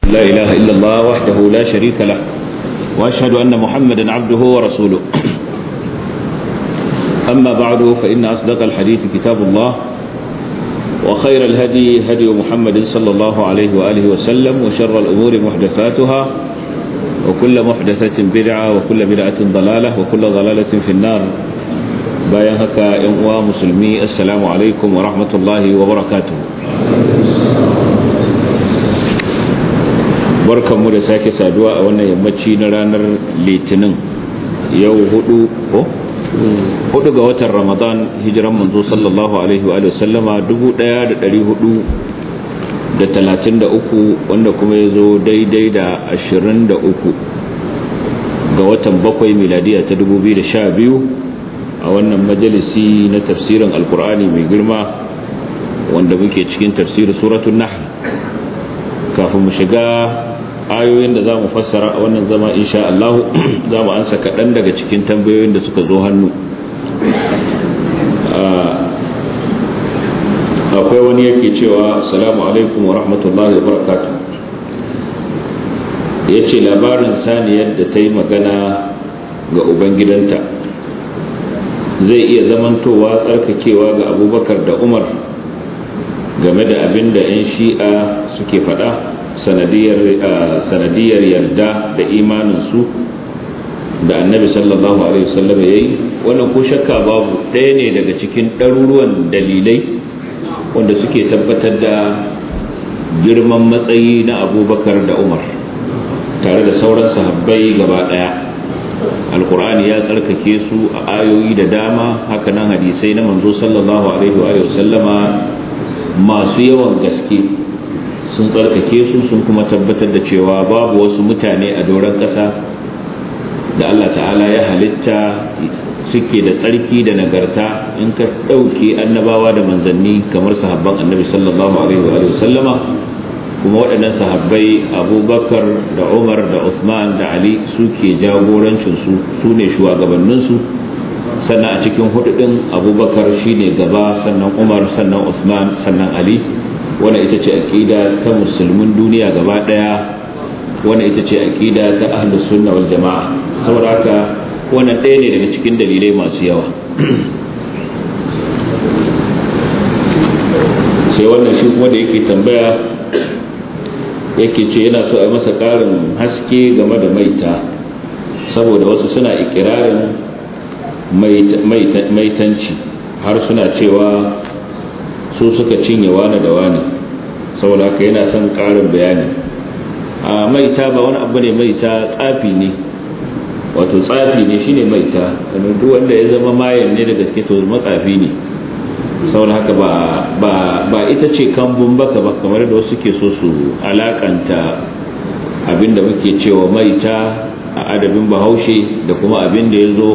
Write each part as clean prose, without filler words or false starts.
لا إله إلا الله وحده لا شريك له وأشهد أن محمدا عبده ورسوله أما بعد فإن أصدق الحديث كتاب الله وخير الهدي هدي محمد صلى الله عليه وآله وسلم وشر الأمور محدثاتها وكل محدثة بدعة وكل بدعة ضلالة وكل ضلالة في النار bayan haka ‘yan uwa musulmi assalamu alaikum wa rahmatullahi wa barakatuh. Barkanmu da sake saduwa a wannan yammaci na ranar litinin yau hudu ga watan ramadan hijiran manzo sallallahu alaihi wa sallama 1433 wanda kuma ya zo daidai da 23 ga watan bakwai miladiya ta 2012 a wannan majalisi na tafsirin alkur'ani mai girma wanda muke cikin tafsirin suratul nahl. Kafin mu shiga ayoyin da za mu fassara a wannan zama insha Allah za mu ansa kaɗan daga cikin tambayoyin da suka zo hannu. Akwai wani yake cewa assalamu alaikum wa rahmatullahi wa barakatuh, ya ce labarin saniyar da ta yi magana ga ubangidanta zai iya zamantowa tsarkakewa ga abubakar da umar game da abin da 'yan shi'a suke faɗa sanadiyar yarda da imaninsu da annabi sallallahu alaihi wasallam ya yi. Wannan ko shakka babu ɗaya ne daga cikin ɗaruruwan dalilai wanda suke tabbatar da girman matsayi na abubakar da umar tare da sauran sahabbai gaba ɗaya. alkur'ani ya tsarkake su a ayoyi da dama, hakanan hadisai na manzo sallallahu alaihi wa sallama masu yawan gaske sun tsarkake su, sun kuma tabbatar da cewa babu wasu mutane a doron ƙasa da Allah ta'ala ya halitta suke da tsarki da nagarta in ka ɗauke annabawa da manzanni kamar sahabban annabi sallallahu alaihi wa sallama. Kuma waɗannan sahabbai abubakar da umar da uthman da ali suke jagorancinsu, su ne shugabanninsu, sannan a cikin hududin abubakar shine gaba, sannan umar, sannan uthman, sannan ali. Wannan ita ce aqida ta musulmin duniya gaba daya, wannan ita ce aqida ta ahlus sunna wal jamaa. Saboda haka wannan ɗaya ne daga cikin dalilai masu yawa. sai wannan shi kuma da yake tambaya yake ce yana so a yi masa ƙarin haske game da maita, saboda wasu suna ikirarin maitanci har suna cewa su suka cinye wani da wani, saboda haka yana son ƙarin bayani. A maita ba wani abu ne, maita tsafi ne, wato tsafi ne shine maita. Duk wanda ya zama mayan ne da gaske to matsafi ne, saboda haka ba ita ce kambun baka ba kamar da wasu ke so su alakanta abinda muke cewa maita a adabin bahaushe da kuma abinda ya zo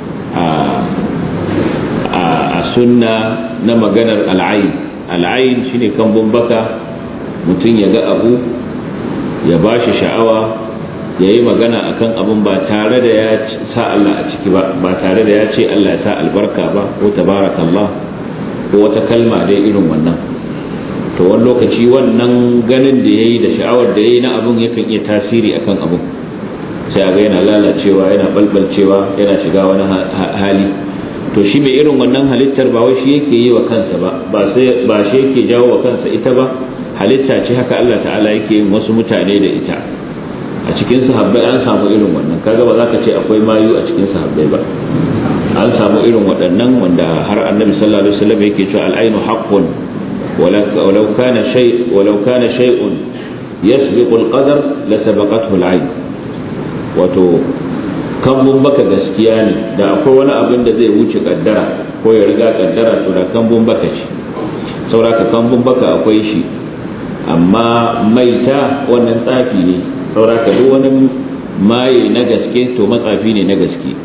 a sunna na maganar al'ayin shine kambun baka. Mutum ya ga abu ya ba shi sha'awa, ya yi magana akan abun ba tare da ya sa Allah a ciki ba tare da ya ce Allah ya sa albarka ba ko tabarakallah ko wata kalma dai irin wannan. To wani lokaci wannan ganin da yayi da sha'awar da yayi na abun yakan iya tasiri akan abun, sai ga yana lalacewa, yana balbalcewa, yana shiga wani hali. To shi mai irin wannan halittar ba wai shi yake yi wa kansa ba shi yake jawo wa kansa ita ba, halitta ce haka Allah ta'ala yake yin wasu mutane da ita. A cikin sahabbai an samu irin wannan, kaga ba za ka ce akwai mayu a cikin sahabbai ba. An samu irin waɗannan wanda har annabi sallallahu alaihi wasallam yake cewa al-ainu haqqun walau kana shay'un yasbiqu al-qadar la sabaqathu al-ain. Wato kambun baka gaskiya ne, da akwai wani abin da zai wuce kaddara ko ya riga kaddara to da kambun baka ce. Sauraka kambun baka akwai shi, amma maita wannan tsafi ne. Sauraka duk wani maye na gaske to matsafi ne na gaske.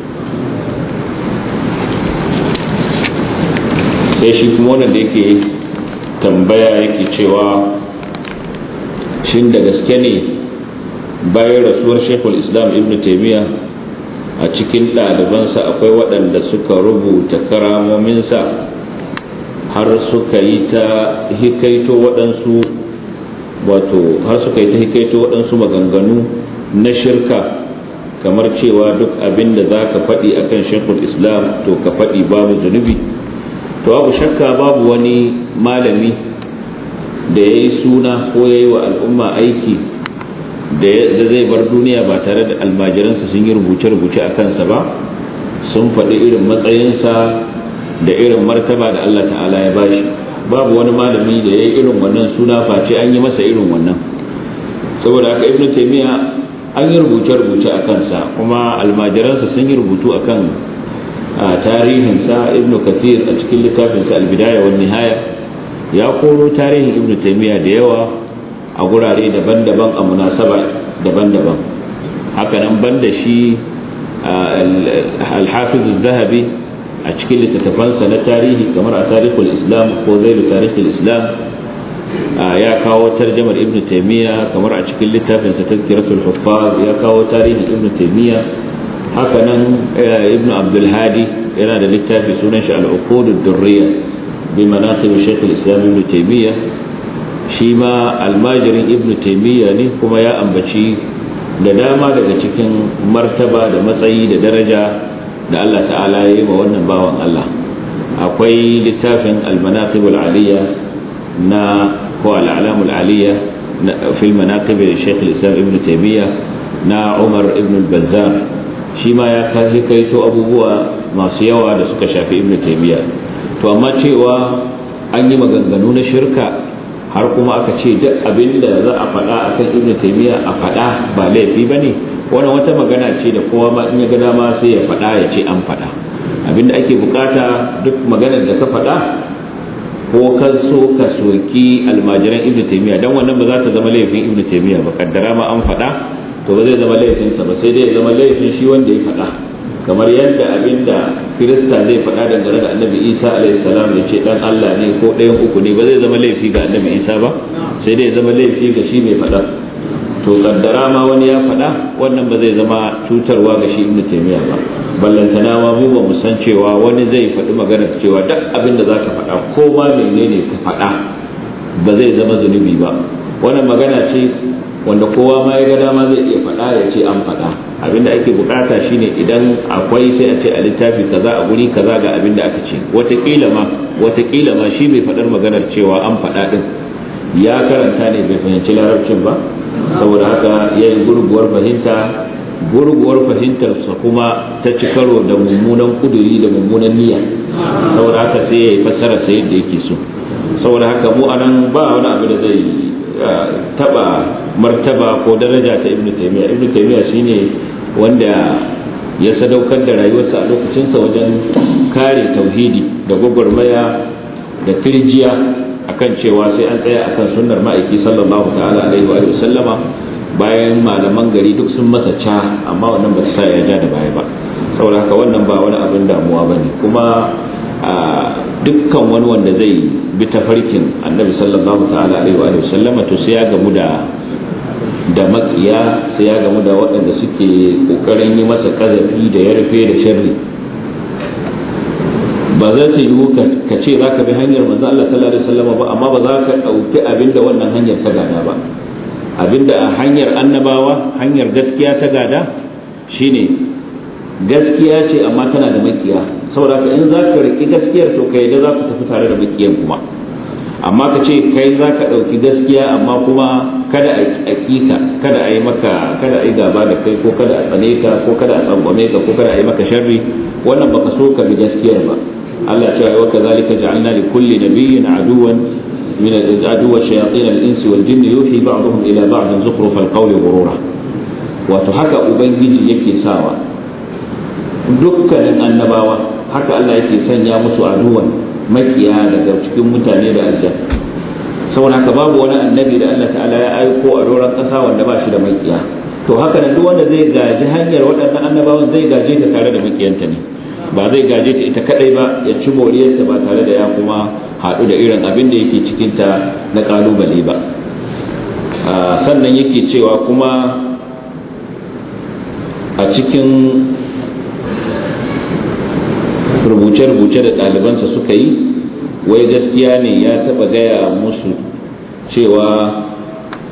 Sai shi kuma wannan da yake tambaya yake cewa shin da gaske ne bayan rasuwar Sheikhul Islam Ibn Taymiyyah a cikin ɗalibansa akwai waɗanda suka rubuta karamominsa har suka yi ta hikaito waɗansu wato har suka yi ta hikaito waɗansu maganganu na shirka, kamar cewa duk abin da za ka faɗi akan shekul islam to ka faɗi babu zunubi. To babu shakka babu wani malami da ya yi suna ko ya yi wa al'umma aiki da zai bar duniya ba tare da almajiransa sun yi rubuce-rubuce a kansa ba, sun faɗi irin matsayinsa da irin martaba da Allah ta'ala ya bashi. Babu wani malami da ya yi irin wannan suna face an yi masa irin wannan. Saboda haka ibnu taymiya an yi rubuce-rubuce a kansa, kuma almajiransa sun yi rubutu a kan tarihinsa. Ibnu kathir a cikin littafinsa al-bidaya wan nihaya ya koro tarihin ibnu taymiya da yawa a gurare daban-daban, a munasaba daban-daban. Hakanan banda shi al-hafiz az-zahabi a cikin littattafansa na tarihi kamar a tarihul islam ko zailu tarihul islam ya kawo tarjamar ibn taymiya, kamar a cikin littafinsa tazkiratul huffaz ya kawo tarihin ibn taymiya. haka nan ibn abdul hadi yana da littafi sunan shi al-uqud ad-durriya bi manaqib shaykh al-islam ibn taymiya, shi ma almajirin ibn taymiya ne, kuma ya ambaci da dama daga cikin martaba da matsayi da daraja da Allah ta'ala ya yi wa wannan bawan Allah. Akwai littafin al-manaqib al-aliyya na ko al-a'lam al-aliyya fi al-manaqib shaykh al-islam ibn taymiya na Umar ibn al-Bazzar, shi ma ya kaito abubuwa masu yawa da suka shafi ibn taymiya. To amma cewa an yi maganganu na shirka har kuma aka ce duk abin da za a faɗa akan ibn taymiya a faɗa ba laifi bane, wannan wata magana ce da kowa ma in ya ga dama sai ya faɗa ya ce an faɗa. Abinda ake bukata duk maganar da ka faɗa ko ka so ka soki almajiran ibn taymiya, dan wannan ba za ta zama laifin ibn taymiya ba, kaddara ma an faɗa to ba zai zama laifinsa ba, sai dai ya zama laifin shi wanda ya faɗa. Kamar yadda abinda kirista zai faɗa dangane da annabi isa alaihi salam ya ce dan Allah ne ko ɗayan uku ne, ba zai zama laifi ga annabi isa ba, sai dai ya zama laifi ga shi mai faɗa. To kaddara ma wani ya faɗa, wannan ba zai zama cutarwa ga shi ibnu taymiya ba. Ballantana ma mu ba mu san cewa wani zai faɗi magana cewa duk abin da zaka faɗa ko ma menene ka faɗa ba zai zama zunubi ba. Wannan magana ce wanda kowa ma ya ga dama zai iya faɗa ya ce an faɗa. Abinda ake bukata shine idan akwai sai a ce a littafi kaza a guri kaza ga abinda aka ce. Wataƙila ma shi bai faɗar maganar cewa an faɗa din ya karanta ne bai fahimci larabcin ba, saboda haka ya yi gurguwar fahimtarsa kuma ta ci karo da mummunan kuduri da mummunan niyya, saboda haka sai ya yi fassara sai yadda yake so. Saboda haka mu anan ba wani abu da zai taba martaba ko daraja ta ibnu taymiya shine wanda ya sadaukar da rayuwarsa a lokacinsa wajen kare tauhidi da gwagwarmaya da tirjiya akan cewa sai an tsaya akan sunnar ma'aiki sallallahu ta'ala alaihi wa sallama, bayan malaman gari duk sun masa ca, amma wannan ba sa ya ja da baya ba. Saboda haka wannan ba wani abin damuwa bane, kuma dukkan wani wanda zai bi tafarkin annabi sallallahu ta'ala alaihi wa sallama to sai ya gamu da makiya, sai ya gamu da waɗanda suke kokarin yi masa kazafi da yarfe da sharri. Ba za ta yiwu ka ce za ka bi hanyar manzo Allah sallallahu alaihi wasallam ba, amma ba za ka ɗauki abinda wannan hanyar ta gada ba. Abinda a hanyar annabawa, hanyar gaskiya ta gada shine gaskiya ce amma tana da makiya, saboda haka in za ka riƙi gaskiyar to kai da za ku tafi tare da makiyan kuma. Amma ka ce kai za ka ɗauki gaskiya amma kuma kada a ƙiƙa, kada a yi maka, kada a yi gaba da kai, ko kada a tsane ka, ko kada a tsangwame ka, ko kada a yi maka sharri, wannan baka so ka bi gaskiyar ba. Allah ya ce wa kazalika ja'alna li kulli nabiyyin aduwan min aduwwa shayatin al-insi wal jinni yuhi ba'dhum ila ba'd zukhruf al-qawli ghurura. Wato haka ubangiji yake sawa dukkanin annabawa, haka Allah yake sanya musu aduwan makiya daga cikin mutane da aljanna. Saboda haka babu wani annabi da Allah ta'ala ya aiko a doron ƙasa wanda ba shi da makiya. To haka nan duk wanda zai gaji hanyar waɗannan annabawan zai gaje ta tare da makiyanta ne, ba zai gaje ta ita kadai ba ya ci moriyarta ba tare da ya kuma haɗu da irin abin da yake cikinta na ƙalubale ba. Sannan yake cewa kuma a cikin rubuce-rubuce da ɗalibansa suka yi, wai gaskiya ne ya taɓa gaya musu cewa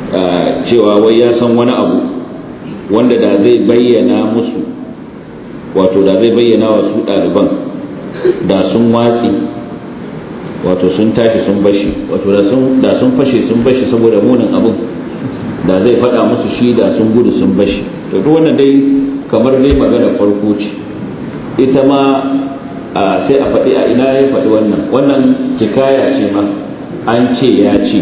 cewa wai ya san wani abu wanda da zai bayyana musu, wato da zai bayyana wa su ɗaliban da sun watsi, wato sun tashi sun bashi, wato da sun fashe sun bashi saboda munin abin, da zai faɗa musu shi da sun gudu sun bashi. To duk wannan dai kamar dai magana farko ce, ita ma sai a faɗi a ina ya faɗi wannan hikaya ce ma, an ce ya ce.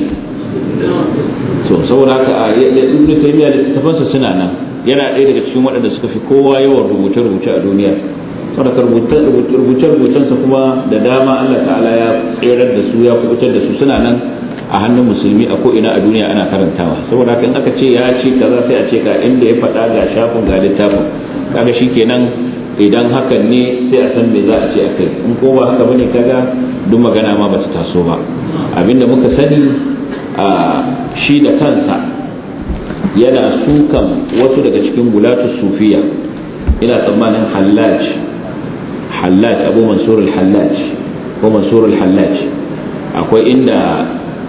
So saboda haka Ibn Taymiyyah da tafansa suna nan, yana ɗaya daga cikin waɗanda suka fi kowa yawan rubuce-rubuce a duniya. Saboda rubuce-rubucensa kuma da dama Allah ta'ala ya tserar da su, ya kubutar da su, suna nan a hannun musulmi a ko ina a duniya ana karantawa. Saboda haka in aka ce ya ce kaza sai a ce ga inda ya faɗa, ga shafin, ga littafin, kaga shikenan. Idan hakan ne sai a san me za a ce akai, in ko ba haka bane kaga duk magana ma ba ta taso ba. Abinda muka sani shi da kansa yana sukan wasu daga cikin gulatu sufiya, ina tsammanin Hallaj Abu Mansur al-Hallaj ko Mansur al-Hallaj, akwai inda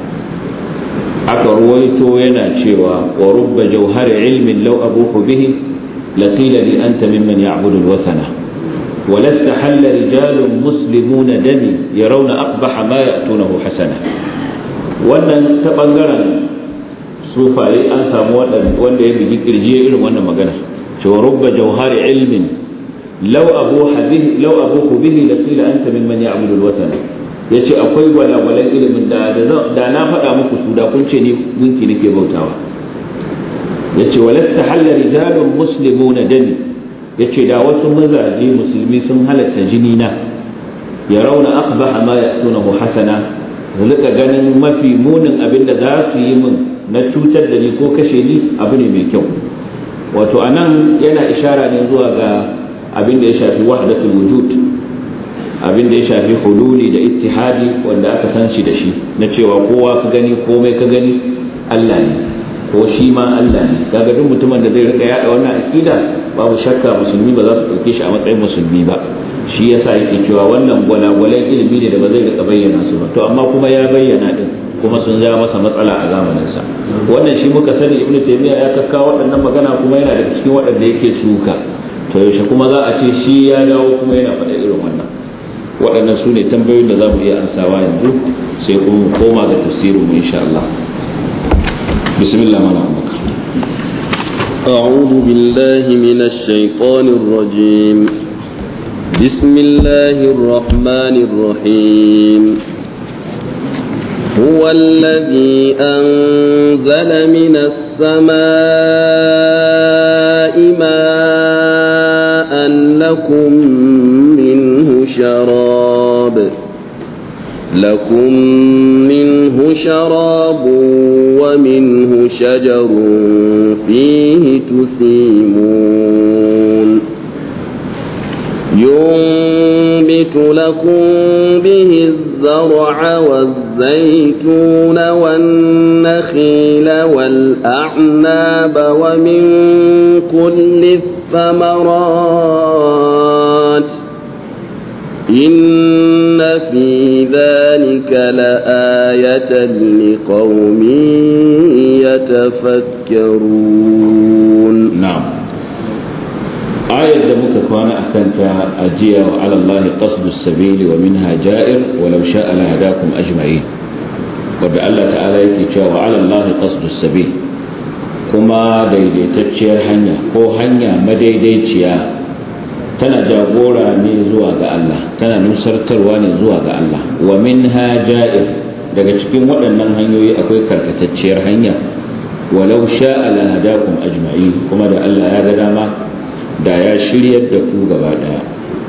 aka ruwaito yana cewa wa rubba jawhari ilmin law abuhu bihi laqila li anta mimman ya'budu al-wathana wa lasta halla rijalun muslimuna dami yarawna aqbaha ma ya'tunahu hasana. Wannan ta bangaren sufaye an samu wanda ya bigi kirji irin wannan magana, cewa rubba jawhari ilmin law abuhu bihi laqila anta mimman ya'budu al-wathana. Yace akwai gwalagwalan ilimin da na faɗa muku su da kun ce ni gunki nake bautawa. Yace walasta halla rijalun muslimuna dani, yace da wasu mazaje musulmi sun halatta jini na, yarawna aqbaha ma ya'tunahu hasana, rika ganin mafi munin abin da za su yi min na cutar da ni ko kashe ni abu ne mai kyau. Wato anan yana ishara ne zuwa ga abin da ya shafi wahdatul wujud, abin da ya shafi hululi da ittihadi wanda aka san shi da shi, na cewa kowa ka gani komai ka gani Allah ne, ko shi ma Allah ne. Kaga duk mutumin da zai rika yada wannan aqida babu shakka musulmi ba za su dauke shi a matsayin musulmi ba. Shi yasa yake cewa wannan gwalagwalan ilimi ne da ba zai rika bayyana su ba, to amma kuma ya bayyana din, kuma sun ja masa matsala a zamaninsa. Wannan shi muka sani Ibn Taymiyyah ya kakkawo waɗannan magana, kuma yana daga cikin waɗanda yake suka. To yaushe kuma za a ce shi ya dawo kuma yana faɗa irin wannan? Waɗannan su ne tambayoyin da za mu iya ansawa yanzu, sai kuma mu koma ga tafsirin mu insha Allah. Bismillah mana Abubakar. أعوذ بالله من الشيطان الرجيم. بسم الله الرحمن الرحيم. هو الذي أنزل من السماء ماء لكم منه شراب ومنه شجر فيه تسيمون ينبت لكم به الزرع والزيتون والنخيل والأعناب ومن كل الثمرات إن في ذلك لآية لقوم يتفكرون. نعم. آية دمك كان أكنت أجيا وعلى الله قصد السبيل ومنها جائر ولو شاء لهداكم أجمعين. وبأ الله تعالى يكي وعلى الله قصد السبيل كما ديديتشير هنيا هو هنيا ما ديديتشيا tana jagora ne zuwa ga Allah, tana nusartarwa ne zuwa ga Allah. Wa minha ja'ir, daga cikin waɗannan hanyoyi akwai karkatacciyar hanya. Walau sha'a la hadakum ajma'in, kuma da Allah ya ga dama da ya shiryar da ku gaba daya.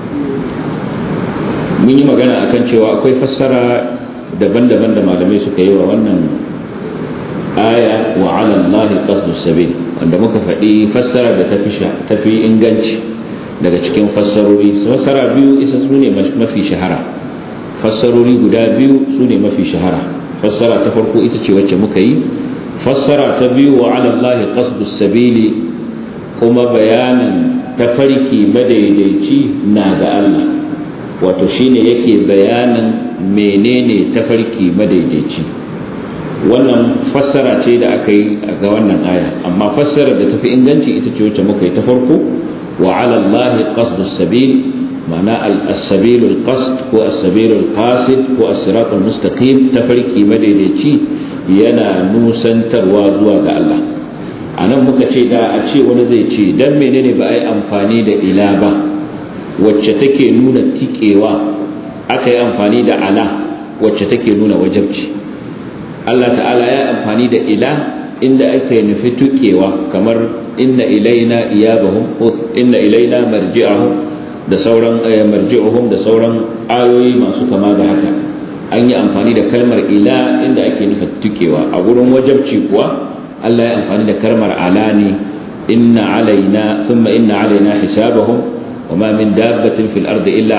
Mun yi magana akan cewa akwai fassara daban-daban da malamai suka yi wa wannan aya wa 'ala Allahi qasdus sabil, wanda muka faɗi fassara da tafi inganci daga cikin fassarori. Fassara biyu isa su ne mafi shahara, fassarori guda biyu su ne mafi shahara. Fassara ta farko ita ce wacce muka yi. Fassara ta biyu wa 'ala Allahi qasdus sabili, kuma bayanin tafarki madaidaici na ga Allah, wato shine yake bayanin menene tafarki madaidaici. wannan fassara ce da aka yi ga wannan aya, amma fassarar da tafi inganci ita ce wacce muka yi ta farko, wa 'ala Allahi qasdus sabil, ma'ana as-sabilul qasd ko as-sabilul qasid ko as-siratul mustaqim, tafarki madaidaici yana nusantarwa zuwa ga Allah. anan muka ce da a ce wani zai ce dan menene ba a yi amfani da ila ba wacce take nuna tikewa, aka yi amfani da ala wacce take nuna wajabci. Allah ta'ala ya amfani da ila inda aka yi nufi tukewa, kamar inna ilaina iyabahum, inna ilaina marji'ahum da sauran marji'uhum da sauran ayoyi masu kama da haka. An yi amfani da kalmar ila inda ake nufi tukewa. A gurin wajabci kuwa Allah ya amfani da kalmar ala ne, inna alaina thumma inna alaina hisabahum وما من دابة في الأرض إلا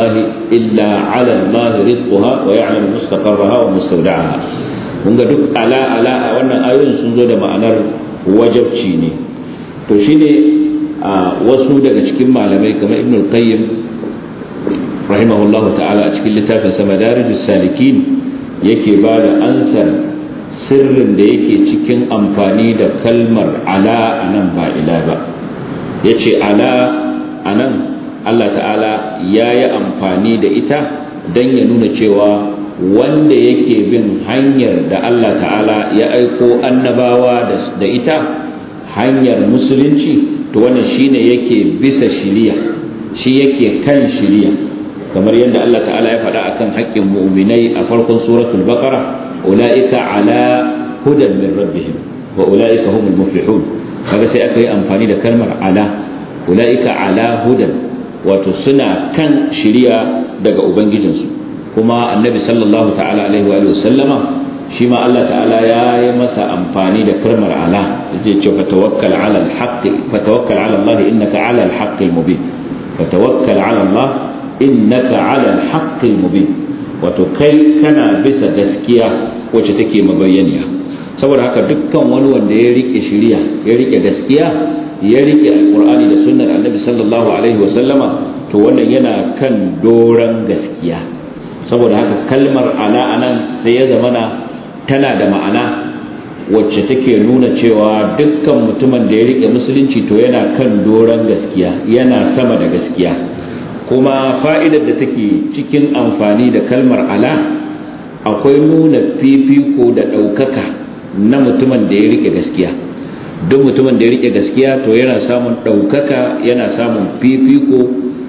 على الله رزقها ويعلم مستقرها ومستودعها. mun ga duk ala a wannan ayoyin sun zo da ma'anar wajabci ne. To shine wasu daga cikin malamai kamar Ibn al-Qayyim rahimahullahu ta'ala a cikin littafin sa Madarijus Salikin yake ba da ansar sirrin da yake cikin amfani da kalmar ala anan ba ila ba. Yace ala anan Allah ta'ala ya yi amfani da ita don ya nuna cewa wanda yake bin hanyar da Allah ta'ala ya aiko annabawa da ita, hanyar musulunci, to wannan shine yake bisa shiriya, shi yake kan shiriya, kamar yadda Allah ta'ala ya faɗa akan haƙƙin mu'minai a farkon suratul baqara, ulaika ala hudan min rabbihim wa ulaika humul muflihun. kaga sai aka yi amfani da kalmar ala, ulaika ala hudan, wato suna kan shiriya daga ubangijinsu. Kuma annabi sallallahu ta'ala alaihi wa sallama shi ma Allah ta'ala ya yi masa amfani da kalmar ala, yace ce fatawakkal ala Allah innaka ala al-haqqi al-mubin, fatawakkal ala Allah innaka ala al-haqqi al-mubin, wato kai kana bisa gaskiya wacce take mabayyaniya. Saboda haka dukkan wani wanda ya rike shiriya, ya rike gaskiya, ya rike alqur'ani da sunnar annabi sallallahu alaihi wa sallama, to wannan yana kan doran gaskiya. Saboda haka kalmar ala anan sai ya zamana tana da ma'ana wacce take nuna cewa dukkan mutumin da ya rike musulunci to yana kan doran gaskiya, yana sama da gaskiya. Kuma fa'idar da take cikin amfani da kalmar ala, akwai nuna fifiko da ɗaukaka na mutumin da ya rike gaskiya. Duk mutumin da ya rike gaskiya to yana samun ɗaukaka, yana samun fifiko,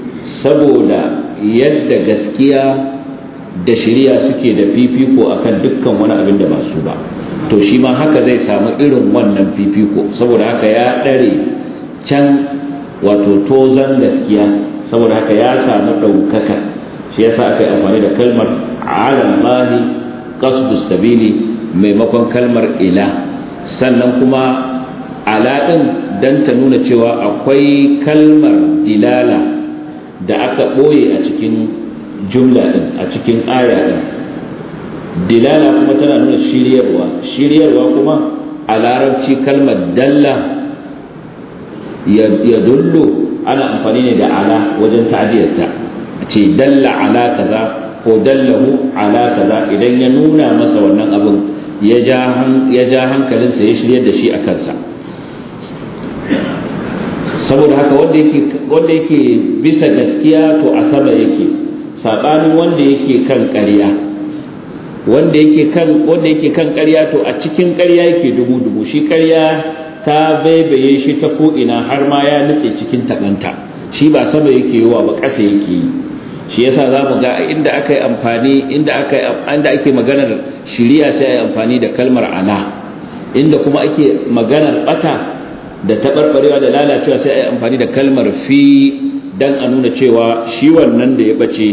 saboda yadda gaskiya da shari'a suke da fifiko akan dukkan wani abin da ba su ba, to shi ma haka zai samu irin wannan fifiko, saboda haka ya ɗare can wato tozan gaskiya, saboda haka ya samu ɗaukaka. Shi yasa aka yi amfani da kalmar alallahi qasdus sabili maimakon kalmar ila. Sannan kuma ala ɗin dan ta nuna cewa akwai kalmar dilala da aka ɓoye a cikin jumla ɗin, a cikin aya ɗin. Dilala kuma tana nuna shiryarwa kuma a larabci kalmar dalla ya dullo ana amfani ne da ala wajen ta'diyarta, a ce dalla ala kaza ko dallahu ala kaza, idan ya nuna masa wannan abin ya ja hankalinsa ya shiryar da shi a kansa. Saboda haka wanda yake bisa gaskiya to a sama yake, sabanin wanda yake kan ƙarya. Wanda yake kan ƙarya to a cikin ƙarya yake dubu shi ƙarya ta baibaye shi ta ko'ina har ma ya nutse cikin taɓanta, shi ba sama yake yiwa ba ƙasa yake yi. Shi yasa za mu ga inda aka yi amfani, inda ake maganar shiriya sai a yi amfani da kalmar ala, inda kuma ake maganar ɓata da taɓarɓarewa da lalacewa sai a yi amfani da kalmar fi, dan a nuna cewa shi wannan da ya ɓace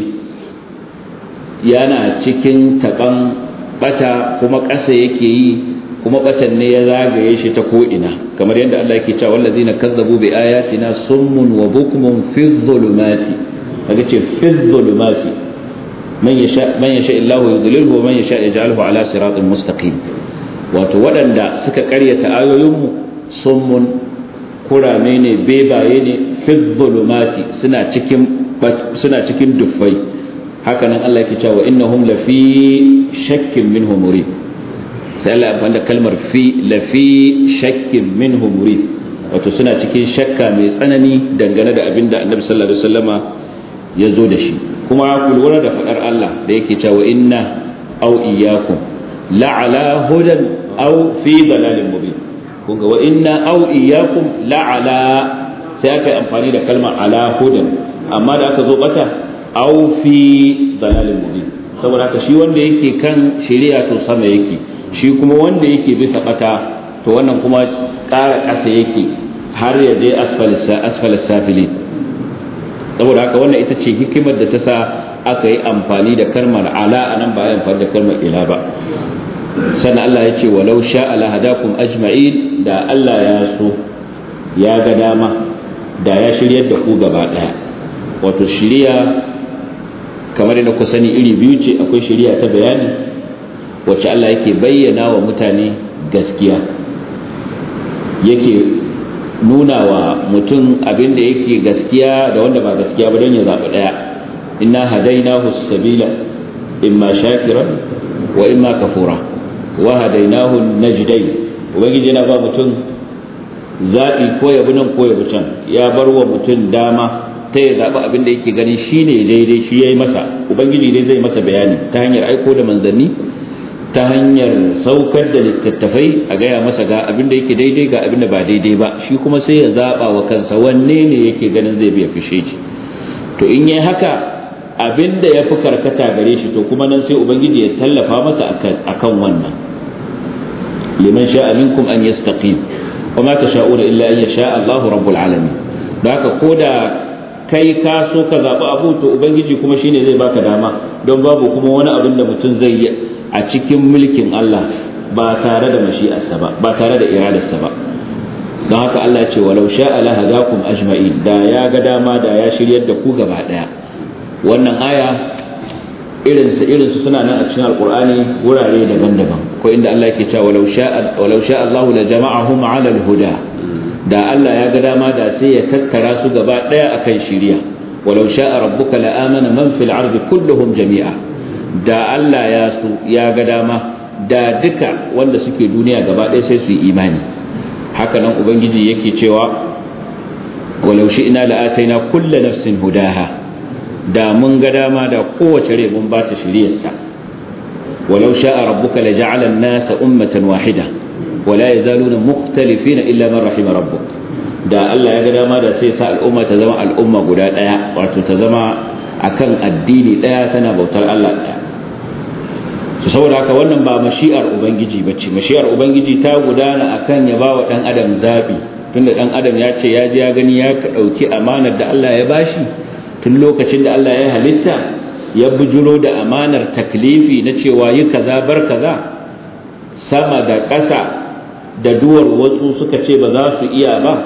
yana cikin taɓan ɓata kuma ƙasa yake yi, kuma ɓatan ne ya zagaye shi ta ko'ina, kamar yadda Allah yake cewa wallazina kazzabu bi ayatina summun wa bukmun fi dhulumati, kaga ce fi dhulumati man yasha illahu yudlilhu wa man yasha yaj'alhu ala siratin mustaqim. Wato waɗanda suka ƙaryata ayoyinmu summun, kurame ne, bebaye ne, fi dhulumati suna cikin duffai. Haka nan Allah yake cewa innahum lafi shakkin minhu murib, sai Allah ya amfani da kalmar fi lafi shakkin minhu murid, wato suna cikin shakka mai tsanani dangane da abin da Annabi sallallahu alaihi wasallama ya zo da shi. Kuma ku lura da fadar Allah da yake cewa inna aw iyyakum la'ala hudan aw fi dalalin mubin. kun ga wa inna aw iyyakum la'ala, sai aka yi amfani da kalmar ala hudan, amma da aka zo bata aw fi dalalin mubin, saboda haka shi wanda yake kan shari'a to sama yake, shi kuma wanda yake bisa bata to wannan kuma ƙara ƙasa yake har ya je asfalis safilin. saboda haka wannan ita ce hikimar da ta sa aka yi amfani da kalmar ala anan ba a yi amfani da kalmar ila ba. sannan Allah ya ce walau sha'a la hadakum ajma'in, da Allah ya so ya ga dama da ya shiryar da ku gaba daya. wato shiriya kamar yadda ku sani iri biyu ce, akwai shiriya ta bayani wacce Allah yake bayyana wa mutane gaskiya, yake nuna wa mutum abin da yake gaskiya da wanda ba gaskiya ba don ya zaɓi ɗaya. inna hadainahu sabila imma shakira wa imma kafura wa hadainahu najdain. ubangiji yana ba mutum zaɓi ko ya bi nan ko ya bi can, ya bar wa mutum dama ta ya zaɓi abin da yake gani shine daidai, shi yayi masa. ubangiji dai zai masa bayani ta hanyar aiko da manzanni, ta hanyar saukar da littattafai a gaya masa ga abin da yake daidai ga abin da ba daidai ba, shi kuma sai ya zaba wa kansa wanne ne yake ganin zai biya fishe shi. to in yi haka abin da ya fi karkata gare shi to kuma nan sai ubangiji ya tallafa masa akan wannan. liman sha'a minkum an yastaqim wa ma tasha'una illa an yasha Allahu rabbul alamin. da haka koda kai ka so ka zabi abu to ubangiji kuma shine zai baka dama, don babu kuma wani abin da mutum zai yi a cikin mulkin Allah ba tare da mashi'arsa ba tare da iradarsa ba. don haka Allah ce walau sha'a la hadakum ajma'in, da ya ga dama da ya shiryar da ku gaba daya. wannan aya irinsu suna nan a cikin alqur'ani wurare daban-daban. ko inda Allah yake cewa walau sha'a Allah la jama'ahum 'ala al-huda, da Allah ya ga dama da sai ya tattara su gaba daya akan shiriya. walau sha'a rabbuka la amana man fil ardi kulluhum jami'a, da Allah ya so ya ga dama da duka wanda suke duniya gaba ɗaya sai su yi imani. haka nan ubangiji yake cewa walau shi'na la'ataina kulla nafsin hudaha, da mun ga dama da kowace rai mun ba ta shiriyarta. walau sha'a rabbuka laja'ala an-nasa ummatan wahida wa la yazaluna mukhtalifina illa man rahima rabbuk, da Allah ya ga dama da sai sa al'umma ta zama al'umma guda ɗaya, wato ta zama akan addini ɗaya tana bautar Allah ɗaya. saboda haka wannan ba mashi'ar ubangiji bace. mashi'ar ubangiji ta gudana akan ya bawa dan adam zabi, tunda dan adam ya ce ya ji ya gani ya dauki amanar da Allah ya bashi tun lokacin da Allah ya halitta, ya bujuro da amanar taklifi na cewa yi kaza bar kaza. sama da ƙasa da duwar wasu suka ce ba za su iya ba,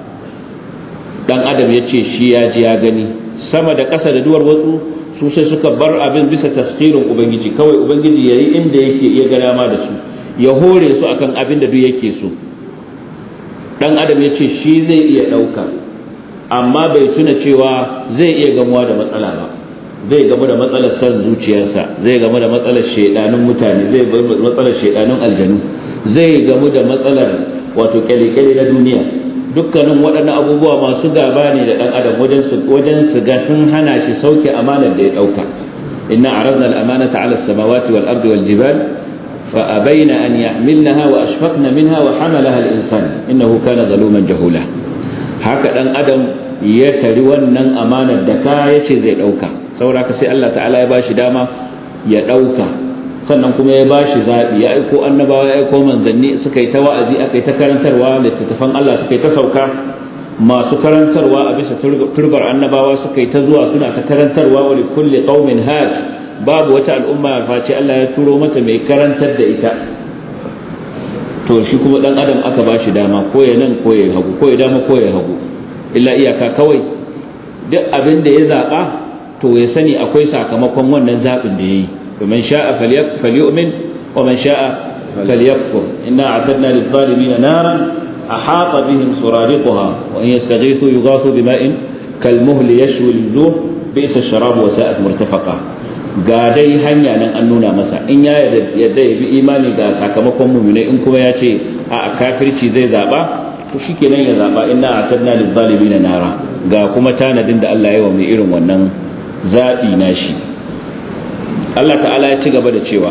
dan adam ya ce shi ya ji ya gani. sama da ƙasa da duwar wasu su sai suka bar abin bisa tasqirin ubangiji, kawai ubangiji yayi inda yake iya ga dama da su, ya hore su akan abin da duk yake so. dan adam ya ce shi zai iya dauka, amma bai tuna cewa zai iya gamuwa da matsala ba. zai gamu da matsalar san zuciyarsa, zai gamu da matsalar shedanun mutane, zai gamu da matsalar shedanun aljanu, zai gamu da matsalar wato kyale-kyale na duniya. dukkanin waɗannan abubuwa masu gaba ne da ɗan adam wajen su ga sun hana shi sauke amanar da ya ɗauka. inna aradna al-amanata 'ala as-samawati wal ardi wal jibal fa abayna an yahmilnaha wa ashfaqna minha wa hamalaha al-insan innahu kana zaluman jahula. haka ɗan adam ya tari wannan amanar da ka yace zai ɗauka, saboda ka sai Allah ta'ala ya bashi dama ya ɗauka, sannan kuma ya bashi zaɓi, ya aiko annabawa, ya aiko manzanni, suka yi ta wa'azi, aka yi ta karantarwa, littattafan Allah suka yi ta sauka, masu karantarwa a bisa turbar annabawa suka yi ta zuwa suna ta karantarwa. wa likulli qaumin had, babu wata al'umma face Allah ya turo mata mai karantar da ita. to shi kuma dan adam aka bashi dama, ko ya nan ko ya hagu, ko ya dama ko ya hagu, illa iyaka kawai duk abin da ya zaɓa to ya sani akwai sakamakon wannan zaɓin da ya yi. فمن شاء فليؤمن ومن شاء فليكفر إنا أعتدنا للظالمين نارا أحاط بهم سرادقها وإن يستغيثوا يغاثوا بماء كالمهل يشوي الوجوه بئس الشراب وساءت مرتفقا. ga dai hanya nan an nuna masa, in ya yadda ya bi imani ga sakamakon mu'minai, in kuma ya ce a kafirci zai zaba to shikenan ya zaba, inna atadna lil zalimin nara, ga kuma tanadin da Allah ya yi wa mai irin wannan zabi nashi. Allah ta'ala ya ci gaba da cewa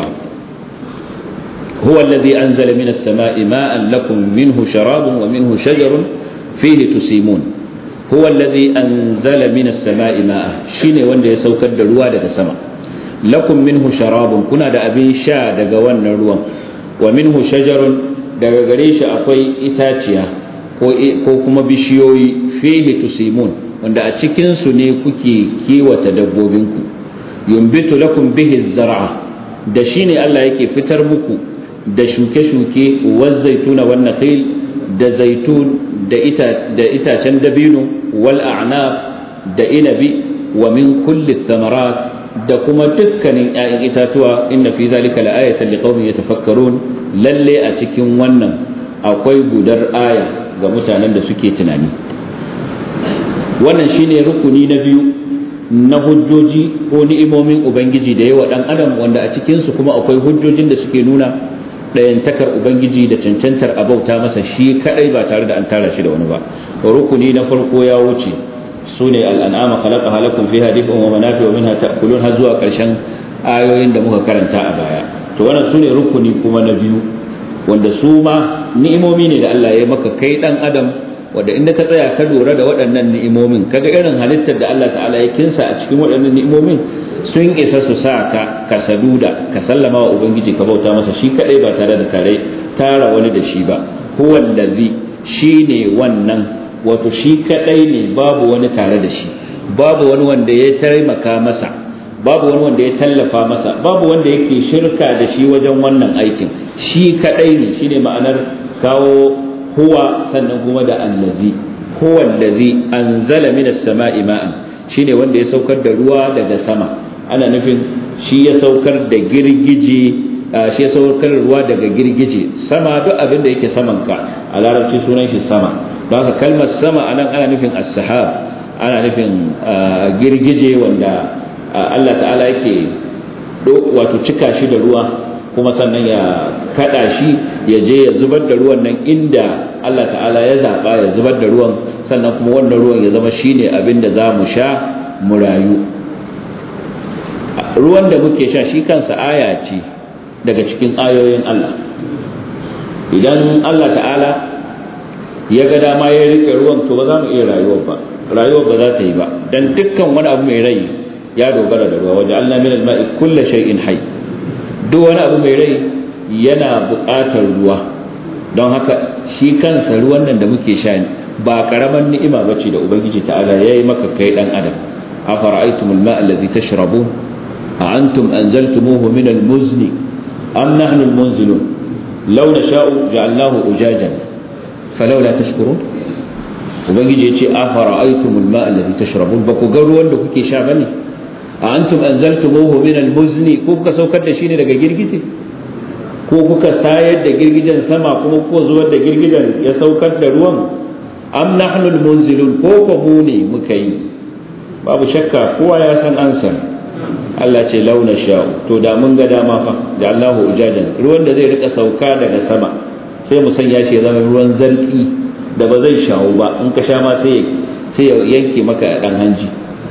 huwa alladhi anzala minas sama'i ma'an lakum minhu sharabun wa minhu shajarun fihi tusimun. huwa alladhi anzala minas sama'i ma'a, shine wanda ya saukar da ruwa daga sama. lakum minhu sharabun, kuna da abin sha daga wannan ruwan. wa minhu shajarun, daga gare shi akwai itaciya ko kuma bishiyoyi fihi tusimun, wanda a cikin su ne kuke kiwata dabbobinku. yumbitu lakum bihi zar'a, da shine Allah yake fitar muku da shuke-shuke, wa zaituna wan nakhil, da zaitun da itacen dabino, wal a'nab, da inabi, wa min kulli thamarat, da kuma dukkanin 'ya'yan itatuwa. inna fi zalika la'ayatan liqaumin yatafakkarun, lalle a cikin wannan akwai gudar aya ga mutanen da suke tunani. Wannan shine rukuni na biyu na hujjoji ko ni'imomin ubangiji da yawa dan adam, wanda a cikin su kuma akwai hujjojin da suke nuna dayantakar ubangiji da cancantar abauta masa shi kadai ba tare da an tara shi da wani ba. Rukuni na farko ya wuce, sune al'an'ama khalaqaha lakum fiha dif'un wa manafi'u minha ta'kulun, har zuwa karshen ayoyin da muka karanta a baya. To wannan sune rukuni kuma na biyu, wanda su ma ni'imomi ne da Allah ya maka kai dan adam, wanda inda ka tsaya ka lura da waɗannan ni'imomin, kaga irin halittar da Allah ta'ala ya kinsa a cikin waɗannan ni'imomin, sun isa su sa ka saduda ka sallama wa ubangiji ka bauta masa shi kadai ba tare da tara wani da shi ba. huwa allazi, shine wannan, wato shi kadai ne, babu wani tare da shi, babu wani wanda ya taimaka masa, babu wani wanda ya tallafa masa, babu wanda yake shirka da shi wajen wannan aikin. shi kadai ne, shine ma'anar kawo huwa sannan kuma da allazi. huwa allazi anzala minas sama'i ma'an, shine wanda ya saukar da ruwa daga sama. ana nufin shi ya saukar da girgije, shi ya saukar ruwa daga girgije. sama, duk abin da yake saman ka a larabci sunan shi sama. don haka kalmar sama anan ana nufin as-sahab, ana nufin girgije wanda Allah ta'ala yake wato cika shi da ruwa, kuma sannan ya kada shi ya je ya zubar da ruwan nan inda Allah ta'ala ya zaba ya zubar da ruwan, sannan kuma wannan ruwan ya zama shine abin da za mu sha mu rayu. ruwan da muke sha shi kansa aya ce daga cikin ayoyin Allah. idan Allah ta'ala ya ga dama ya rike ruwan, to ba za mu iya rayuwa ba za ta yi ba, dan dukkan wani abu mai rai ya dogara da ruwa. waja'alna min al-ma'i kulli shay'in hayy, duk wani abu mai rai yana buƙatar ruwa. don haka shi kansa ruwan nan da muke sha ba karaman ni'ima bace da ubangiji ta'ala yayi maka kai dan adam. afara'aytumul ma'a alladhi tashrabun a antum anzaltumuhu min al-muzni am nahnu al-munzilun law nasha'u ja'alnahu ujajan falawla tashkurun. ubangiji yace afara'aytumul ma'a alladhi tashrabun, ba ku ga ruwan da kuke sha bane? a antum anzaltumuhu min al-muzni, ko kuka saukar da shi ne daga girgije, ko kuka tayar da girgijen sama kuma ko zubar da girgijen ya saukar da ruwan? am nahnu al-munzilun, ko mu ne muka yi? babu shakka kowa ya san ansar. Allah ce launa sha'u, to da mun ga dama fa da Allahu ujajan, ruwan da zai rika sauka daga sama sai mu sanya shi zama ruwan zarki da ba zai shawo ba, in ka sha ma sai ya yanke maka dan hanji.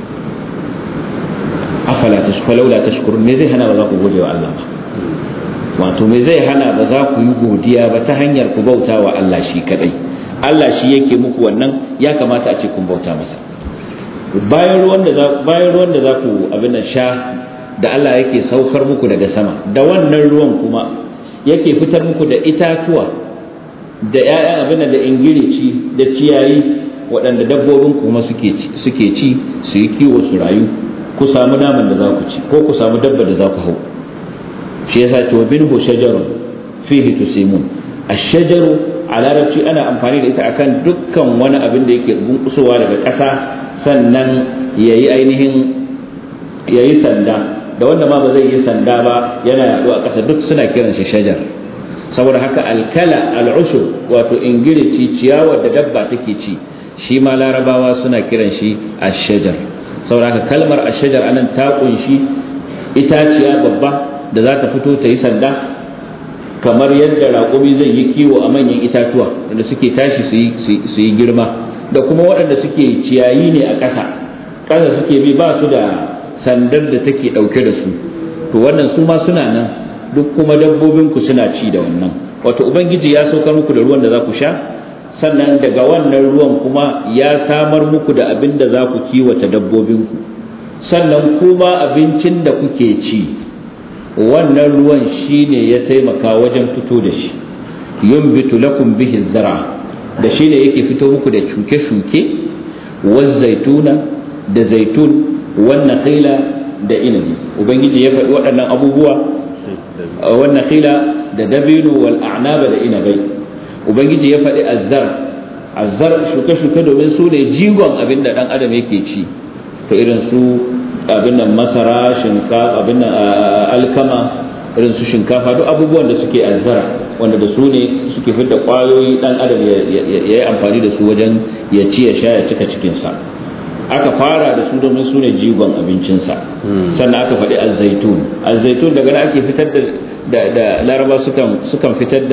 afala laula tashkurun, me zai hana ba za ku gode wa Allah ba? wato me zai hana ba za ku yi godiya ba ta hanyar ku bauta wa Allah shi kadai? Allah shi yake muku wannan, ya kamata a ce kun bauta masa. bayan ruwan da za ku abin nan sha da Allah yake saukar muku daga sama, da wannan ruwan kuma yake fitar muku da itatuwa da ƴaƴan abin da ingirici da ciyayi waɗanda dabbobin kuma suke ci su yi kiwo su rayu, ku samu naman da za ku ci ko ku samu dabba da za ku hau. shi yasa to binhu shajarun fihi tusimun. ash-shajaru a larabci ana amfani da ita akan dukkan wani abin da yake bunkusowa daga ƙasa sannan yayi sanda, da wanda ma ba zai yi sanda ba yana yaɗo a ƙasa, duk suna kiran shi shajar. saboda haka alkala, al'ushur, wato ingirici, ciyawar da dabba take ci, shi ma larabawa suna kiran shi ash-shajar. saboda haka kalmar ash-shajar anan ta kunshi itaciya babba da za ta fito ta yi sanda, kamar yadda raƙumi zai yi kiwo a manyan itatuwa wanda suke tashi su yi girma, da kuma waɗanda suke ciyayi ne a ƙasa suke bi ba su da sandar da take ɗauke da su, to wannan su ma suna nan, duk kuma dabbobinku suna ci da wannan. Wato ubangiji ya saukar muku da ruwan da za ku sha, sannan daga wannan ruwan kuma ya samar muku da abin da za ku kiwata dabbobinku, sannan kuma abincin da kuke ci wannan ruwan shine ya taimaka wajen fito da shi. Yumbitu lakum bihi zara, da shine yake fito muku da shuke-shuke, waz zaituna da zaitun, wan nakhila da inabi. Ubangiji ya faɗi waɗannan abubuwa, wan nakhila da dabino, wal a'naba da inabai. Ubangiji ya faɗi azzar shuke-shuke domin su ne jigon abin da ɗan adam yake ci, to irin su abin nan masara, shinkafa, abin nan alkama, irin su shinkafa, duk abubuwan da suke azzara wanda da su ne suke fitar kwayoyi ɗan adam ya yi amfani da su wajen ya ci ya sha ya cika cikinsa. Aka fara da su domin su ne jigon abincinsa. Sannan aka faɗi azzaitun daga nan ake fitar da laraba sukan fitar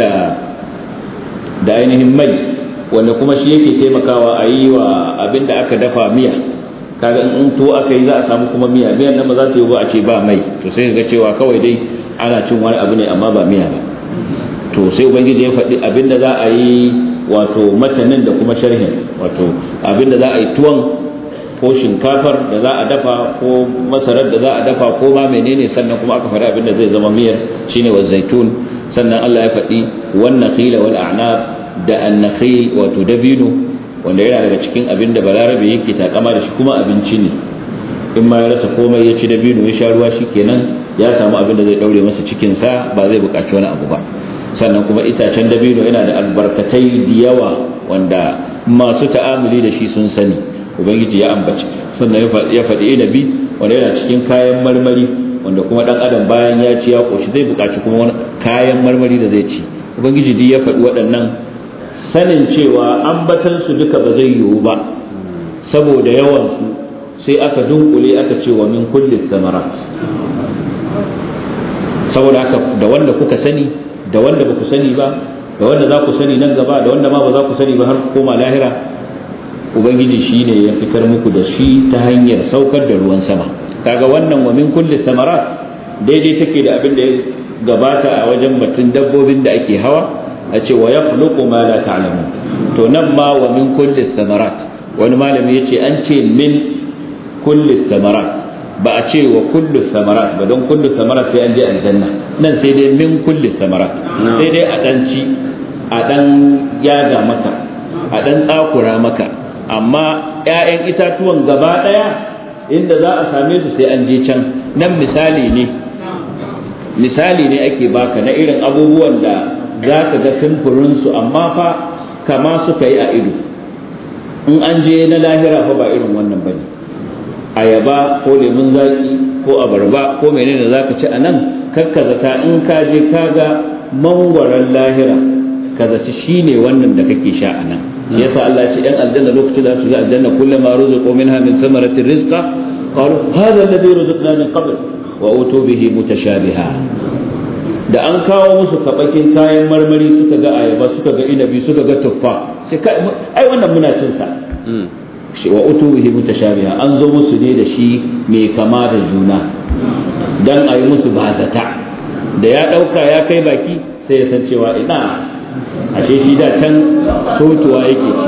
da ainihin mai, wanda kuma shi yake taimakawa a yi wa abin da aka dafa miya. Kaga in to aka yi za a samu kuma miyan nan ba za ta yi ba a ce ba mai, to sai ga cewa kawai dai ana cin wani abu ne amma ba miya ba. To sai ubangiji ya faɗi abin da za a yi, wato matanin da kuma sharhin, wato abin da za a yi tuwon ko shinkafar da za a dafa ko masarar da za a dafa ko ma menene, sannan kuma aka faɗi abin da zai zama miyar shine wa zaitun. Sannan Allah ya faɗi wan nakhila wal a'nab da an-nakhil, wato dabino, wanda yana daga cikin abin da balarabe yake takama da shi, kuma abinci ne. In ma ya rasa komai ya ci dabino ya sha ruwa, shikenan ya samu abin da zai daure masa cikin sa, ba zai buƙaci wani abu ba. Sannan kuma itacen dabino yana da albarkatai da yawa wanda masu ta'amuli da shi sun sani, ubangiji ya ambaci. Sannan ya faɗi inabi, wanda yana cikin kayan marmari, wanda kuma dan adam bayan ya ci ya koshi zai buƙaci kuma wani kayan marmari da zai ci. Ubangiji duk ya faɗi waɗannan, sanin cewa ambatan su duka ba zai yiwu ba saboda yawan su, sai aka dunkule aka ce wa min kulli thamarat. Saboda haka da wanda kuka sani, da wanda ba ku sani ba, da wanda za ku sani nan gaba, da wanda ma ba za ku sani ba har ku koma lahira, ubangiji shine ya fitar muku da shi ta hanyar saukar da ruwan sama. Kaga wannan wa min kulli thamarat daidai take da abin da ya gabata a wajen batun dabbobin da ake hawa, a ce wa yakhluqu ma la ta'lamun. To nan ma wa min kulli thamarat, wani malami yace an ce min kulli thamarat, ba a ce wa kullu thamarat ba, don kullu thamarat sai an je aljanna. Nan sai dai min kulli thamarat, sai dai a dan ci, a dan yaga maka, a dan tsakura maka, amma ƴaƴan itatuwan gaba daya inda za a same su sai an je can. Nan misali ne ake baka na irin abubuwan da za ka ga simfurinsu amma fa kama suka yi a ido. In an je na lahira fa ba irin wannan ba ne. Ayaba ko lemun zaki ko abarba ko menene za ka ci a nan, kakkazata in ka je ka ga mangwaron lahira, ka zaci shi ne wannan da kake sha a nan. Yasa Allah ce ‘yan aljanna lokacin da su ga aljanna kullama ruzuqu minha min thamaratir rizqa qalu hadha alladhi ruziqna min qabl wa utu bihi mutashabiha. Da an kawo musu kabakin kayan marmari, suka ga ayaba, suka ga inabi, suka ga tuffa, sai ai wannan muna cin sa. Wa utu bihi mutashabiha, an zo musu ne da shi mai kama da juna dan ayi musu bazata. Da ya dauka ya kai baki sai ya san cewa ina ashe shi da can sotuwa yake ci.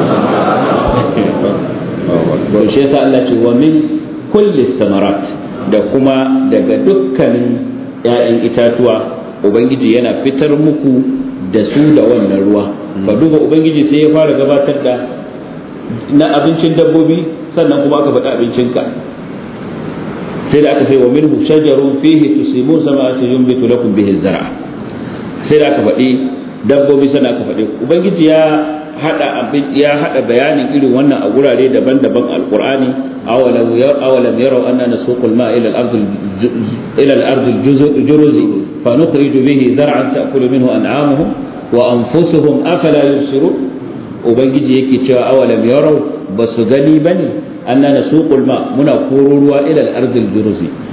Ba shi yasa Allah ce wa min kulli thamarat, da kuma daga dukkanin ‘ya'yan itatuwa Ubangiji yana fitar muku da su da wannan ruwa. Ka duba Ubangiji sai ya fara gabatar da na abincin dabbobi, sannan kuma aka faɗi abincinka. Sai da aka sai wa minhu shajarun fihi tusimun sama'ati yunbitu lakum bihi zar'a. Sai da aka faɗi dabbobi, sannan aka faɗi. Ubangiji ya hada bayanin irin wannan a gurare daban-daban alqur'ani. awalam yaraw anna nasuqu al-ma'a ila al-ardi al-juruzi fa nukhriju bihi zar'an ta'kulu minhu an'amuhum wa anfusuhum afala yubsirun. Ubangiji yake cewa awalam yaraw, basu gani bane, anna nasuqu al-ma', muna koro ruwa ila al-ardi al-juruzi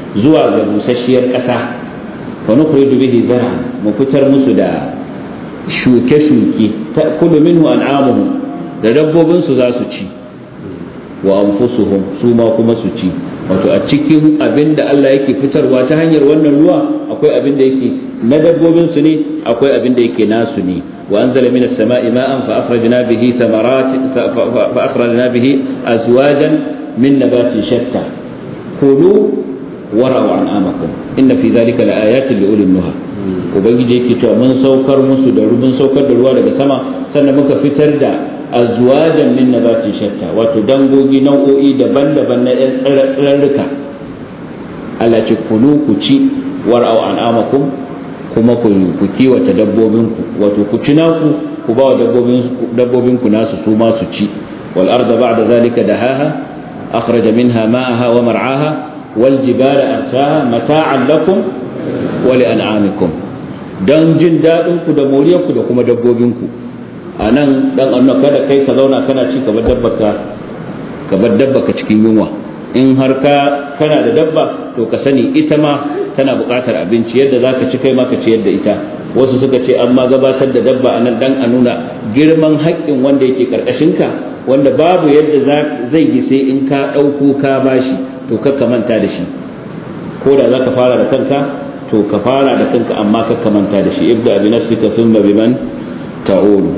zuwa ga busasshiyar ƙasa wa nukhriju bihi zar'an mu fitar musu da shuke-shuke ta'kulu minhu an'amuhum da dabbobin su za su ci wa anfusuhum su ma kuma su ci. Wato a cikin abin da Allah yake fitarwa ta hanyar wannan ruwa akwai abin da yake na dabbobin su ne, akwai abin da yake nasu ne. wa anzala minas sama'i ma'an fa akhrajna bihi thamaratin fa akhrajna bihi azwajan min nabatin shatta kulu wara'u an'amakum inna fi dhalika laayatin liulil nuha. Ubangiji yake cewa mun saukar da ruwa daga sama, sannan muka fitar da azwajan min nabatin shatta, wato dangogi nau'o'i daban-daban na tsirarruka. Allah ce kulu ku ci war'au an'amakum, kuma ku kiwata dabbobinku, wato ku ci naku ku ba wa dabbobinku nasu su ma su ci. wal arda ba'da zalika dahaha akhraja minha ma'aha wa mar'aha wal jibala arsaha mata'an lakum wa li an'amikum, dan jin dadin ku da moriyar ku da kuma dabbobinku. anan dan annabi kada kai ka zauna kana ci ka bar dabbaka cikin yunwa. in har kana da dabba to ka sani ita ma tana buƙatar abinci, yadda zaka ci kai ma ka ci yadda ita. wasu suka ce amma gabatar da dabba anan dan a nuna girman haƙƙin wanda yake karkashin ka, wanda babu yadda zai yi sai in ka ɗauko ka bashi, to ka manta da shi. ko da zaka fara da kanka to ka fara da kanka, amma ka manta da shi. ibda bi nafsika thumma biman ta'ulu.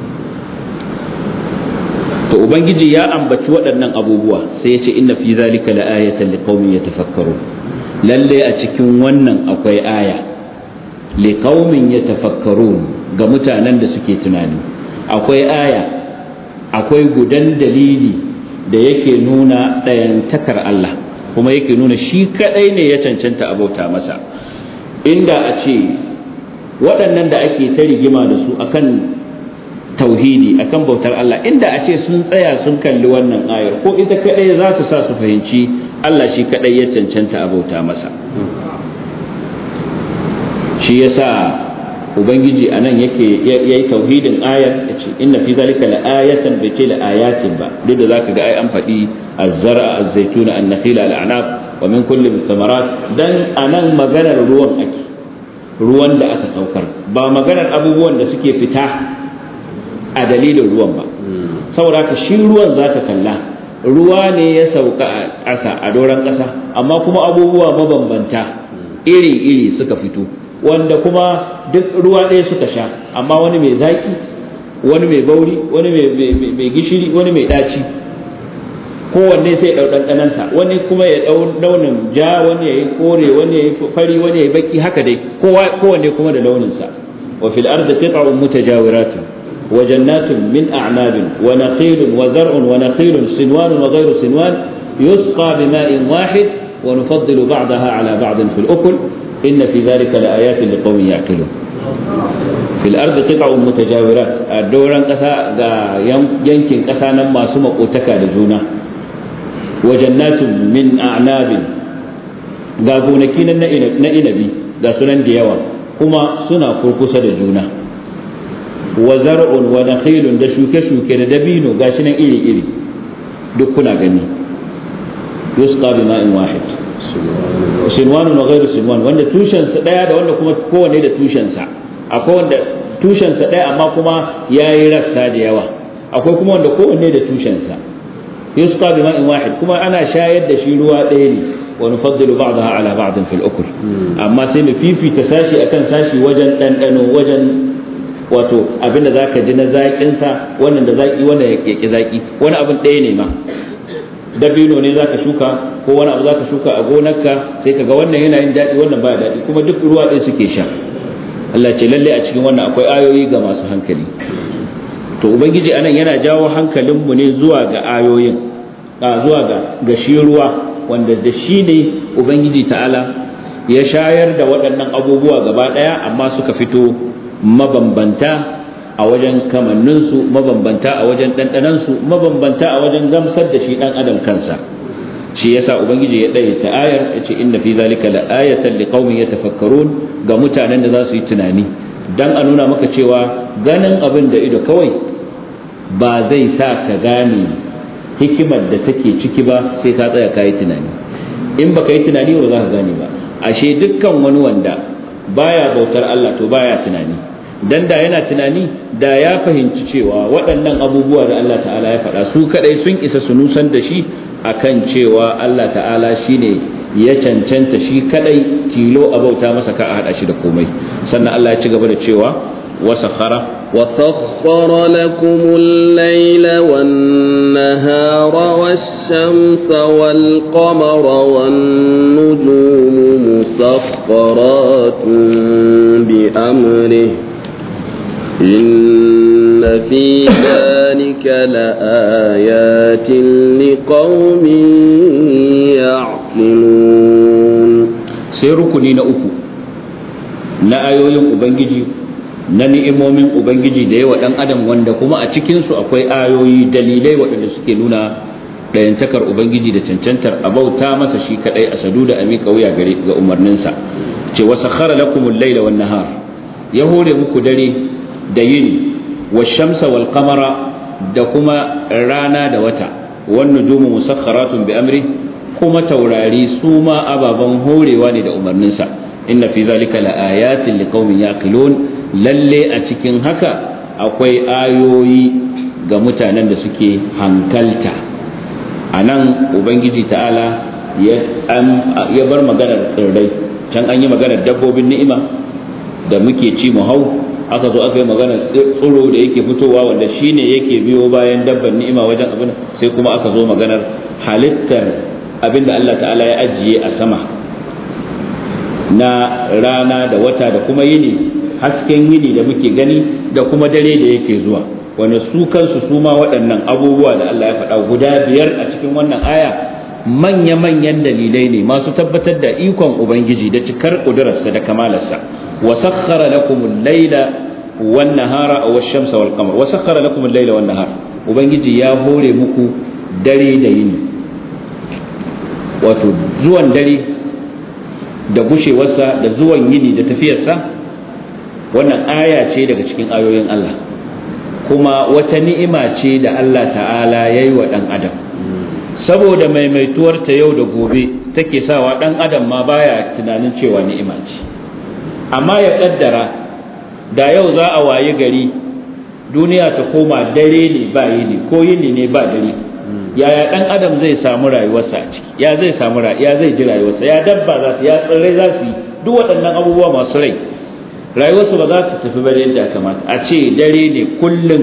to ubangiji ya ambaci waɗannan abubuwa sai ya ce inna fi zalika la'ayatan liqaumin yatafakkarun, lalle a cikin wannan akwai aya liqaumin yatafakkarun, ga mutanen da suke tunani. akwai aya, akwai gudan dalili da yake nuna ɗayantakar Allah, kuma yake nuna shi kadai ne ya cancanta abauta masa. inda a ce waɗannan da ake ta rigima da su akan tauhidi, akan bautar Allah, inda a ce sun tsaya sun kalli wannan ayar, ko ita kadai za ta sa su fahimci Allah shi kadai ya cancanta a bauta masa. shi yasa ubangiji anan yake yayi tauhidin ayar, yace inna fi zalika la'ayatan, bai ce la'ayatin ba, duk da zaka ga ai an faɗi az-zar'a az-zaytuna an-nakhila al-a'nab wa min kulli thamarat, dan anan maganar ruwan ake, ruwan da aka saukar, ba maganar abubuwan da suke fita a dalilin ruwan ba. saboda ka shi ruwan zaka kalla, ruwa ne ya sauka a ƙasa, a doron ƙasa, amma kuma abubuwa mabambanta iri-iri suka fito, wanda kuma duk ruwa ɗaya suka sha, amma wani mai zaki, wani mai bauri, wani mai gishiri, wani mai ɗaci, kowanne sai ɗau ɗanɗanansa, wani kuma ya ɗau launin ja, wani ya yi kore, wani ya yi fari, wani ya yi baki, haka dai kowanne kuma da launinsa. wa fil ardi qit'un mutajawiratun وجنات من أعناب ونخيل وزرع ونخيل صنوان وغير صنوان يسقى بماء واحد ونفضل بعضها على بعض في الأكل إن في ذلك لآيات لقوم يعقلون. في الأرض قطع متجاورات، الدوران قسا يمكن قسا نما سمق وتكالجونا. وجنات من أعناب غابونكين نئنبي دا سنن ديوا كما سنا فرقصة جونا. wa zar'un wa nakhilun, da shuke-shuke da dabino gashi nan iri-iri duk kuna gani. yusqa bi ma'in wahid, sinwan wa ghayru sinwan, wanda tushen sa daya da wanda kuma kowanne da tushen sa. akwai wanda tushen sa daya amma kuma yayi rassa da yawa, akwai kuma wanda kowanne da tushen sa. yusqa bi ma'in wahid, kuma ana shayar da shi ruwa daya ne. wa nufaddilu ba'daha ala ba'din fil ukul, amma sai mu fifita sashi akan sashi wajen dandano, wajen wato abinda zaka ji na zaƙin sa, wannan da zaƙi wannan ya ki zaƙi, wani abin ɗaya ne ma. dabino ne zaka shuka ko wani abu zaka shuka a gonarka, sai kaga wannan yana yin daɗi wannan ba daɗi, kuma duk ruwa ɗaya suke sha. Allah ce lalle a cikin wannan akwai ayoyi ga masu hankali. to ubangiji anan yana jawo hankalin mu ne zuwa ga ayoyin, zuwa ga shi ruwa, wanda da shi ne ubangiji ta'ala ya shayar da waɗannan abubuwa gaba ɗaya, amma suka fito mabambanta a wajen kamanninsu, mabambanta a wajen ɗanɗanansu, mabambanta a wajen gamsar da shi ɗan adam kansa. shi yasa ubangiji ya ɗaya ta ayar ya ce inna fi zalika la ayatan liqaumin yatafakkarun, ga mutanen da za su yi tunani, dan a nuna maka cewa ganin abin da ido kawai ba zai sa ka gane hikimar da take ciki ba, sai ka tsaya ka yi tunani. in baka yi tunani ba za ka gane ba. Ashe dukkan wani wanda baya bautar Allah to baya tunani, dan da yana tunani da ya fahimci cewa waɗannan abubuwa da Allah ta'ala ya faɗa su kadai sun isa su nusan da shi akan cewa Allah ta'ala shine ya cancanta shi kadai tilo a bauta masa ka a hada shi da komai. Sannan Allah ya ci gaba da cewa وسخر لكم الليل والنهار والشمس والقمر والنجوم مسخرات بأمره إن في ذلك لآيات لقوم يعقلون. سيركني نأكو نآيوين أبنجي na ni'imomin ubangiji da yawa dan adam, wanda kuma a cikin su akwai ayoyi dalilai waɗanda suke nuna dayantakar ubangiji da cancantar abauta masa shi kadai a sadu da amika wuya gare ga umarninsa. Ce wa sakhara lakumul layla wan nahar, ya hore muku dare da yini, wa shamsa wal qamara, da kuma rana da wata, wan nujumu musakharatun bi amri, kuma taurari su ma ababan horewa ne da umarninsa. Inna fi zalika la ayatin liqaumin yaqilun, lalle a cikin haka akwai ayoyi ga mutanen da suke hankalta. A nan ubangiji ta'ala ya bar maganar tsirrai, can an yi maganar dabbobin ni'ima da muke ci mu hau, aka zo aka yi maganar tsiro da yake fitowa wanda shine yake biyo bayan dabban ni'ima wajen abin, sai kuma aka zo maganar halittar abin da Allah ta'ala ya ajiye a sama na rana da wata da kuma yini, hasken yini da muke gani da kuma dare da yake zuwa, wanda su kansu su ma waɗannan abubuwa da Allah ya faɗa guda biyar a cikin wannan aya manya-manyan dalilai ne masu tabbatar da ikon ubangiji da cikar ƙudurarsa da kamalarsa. wa sakhkhara lakumul layla wan nahara wash-shamsa wal qamar, wa sakhkhara lakumul layla wan nahar, ubangiji ya hore muku dare da yini, wato zuwan dare da gushewarsa da zuwan yini da tafiyarsa, wannan aya ce daga cikin ayoyin Allah, kuma wata ni'ima ce da Allah ta'ala ya yi wa ɗan adam, saboda maimaituwarta yau da gobe take sawa ɗan adam ma baya tunanin cewa ni'ima ce. Amma ya ƙaddara da yau za a wayi gari duniya ta koma dare ne ba yini ko yini ne ba dare, yaya ɗan adam zai samu rayuwarsa a ciki, ya zai ji rayuwarsa, ya dabba za su, ya tsirrai za su yi duk waɗannan abubuwa masu rai, rayuwarsu ba za ta tafi bare yadda ya kamata. A ce dare ne kullum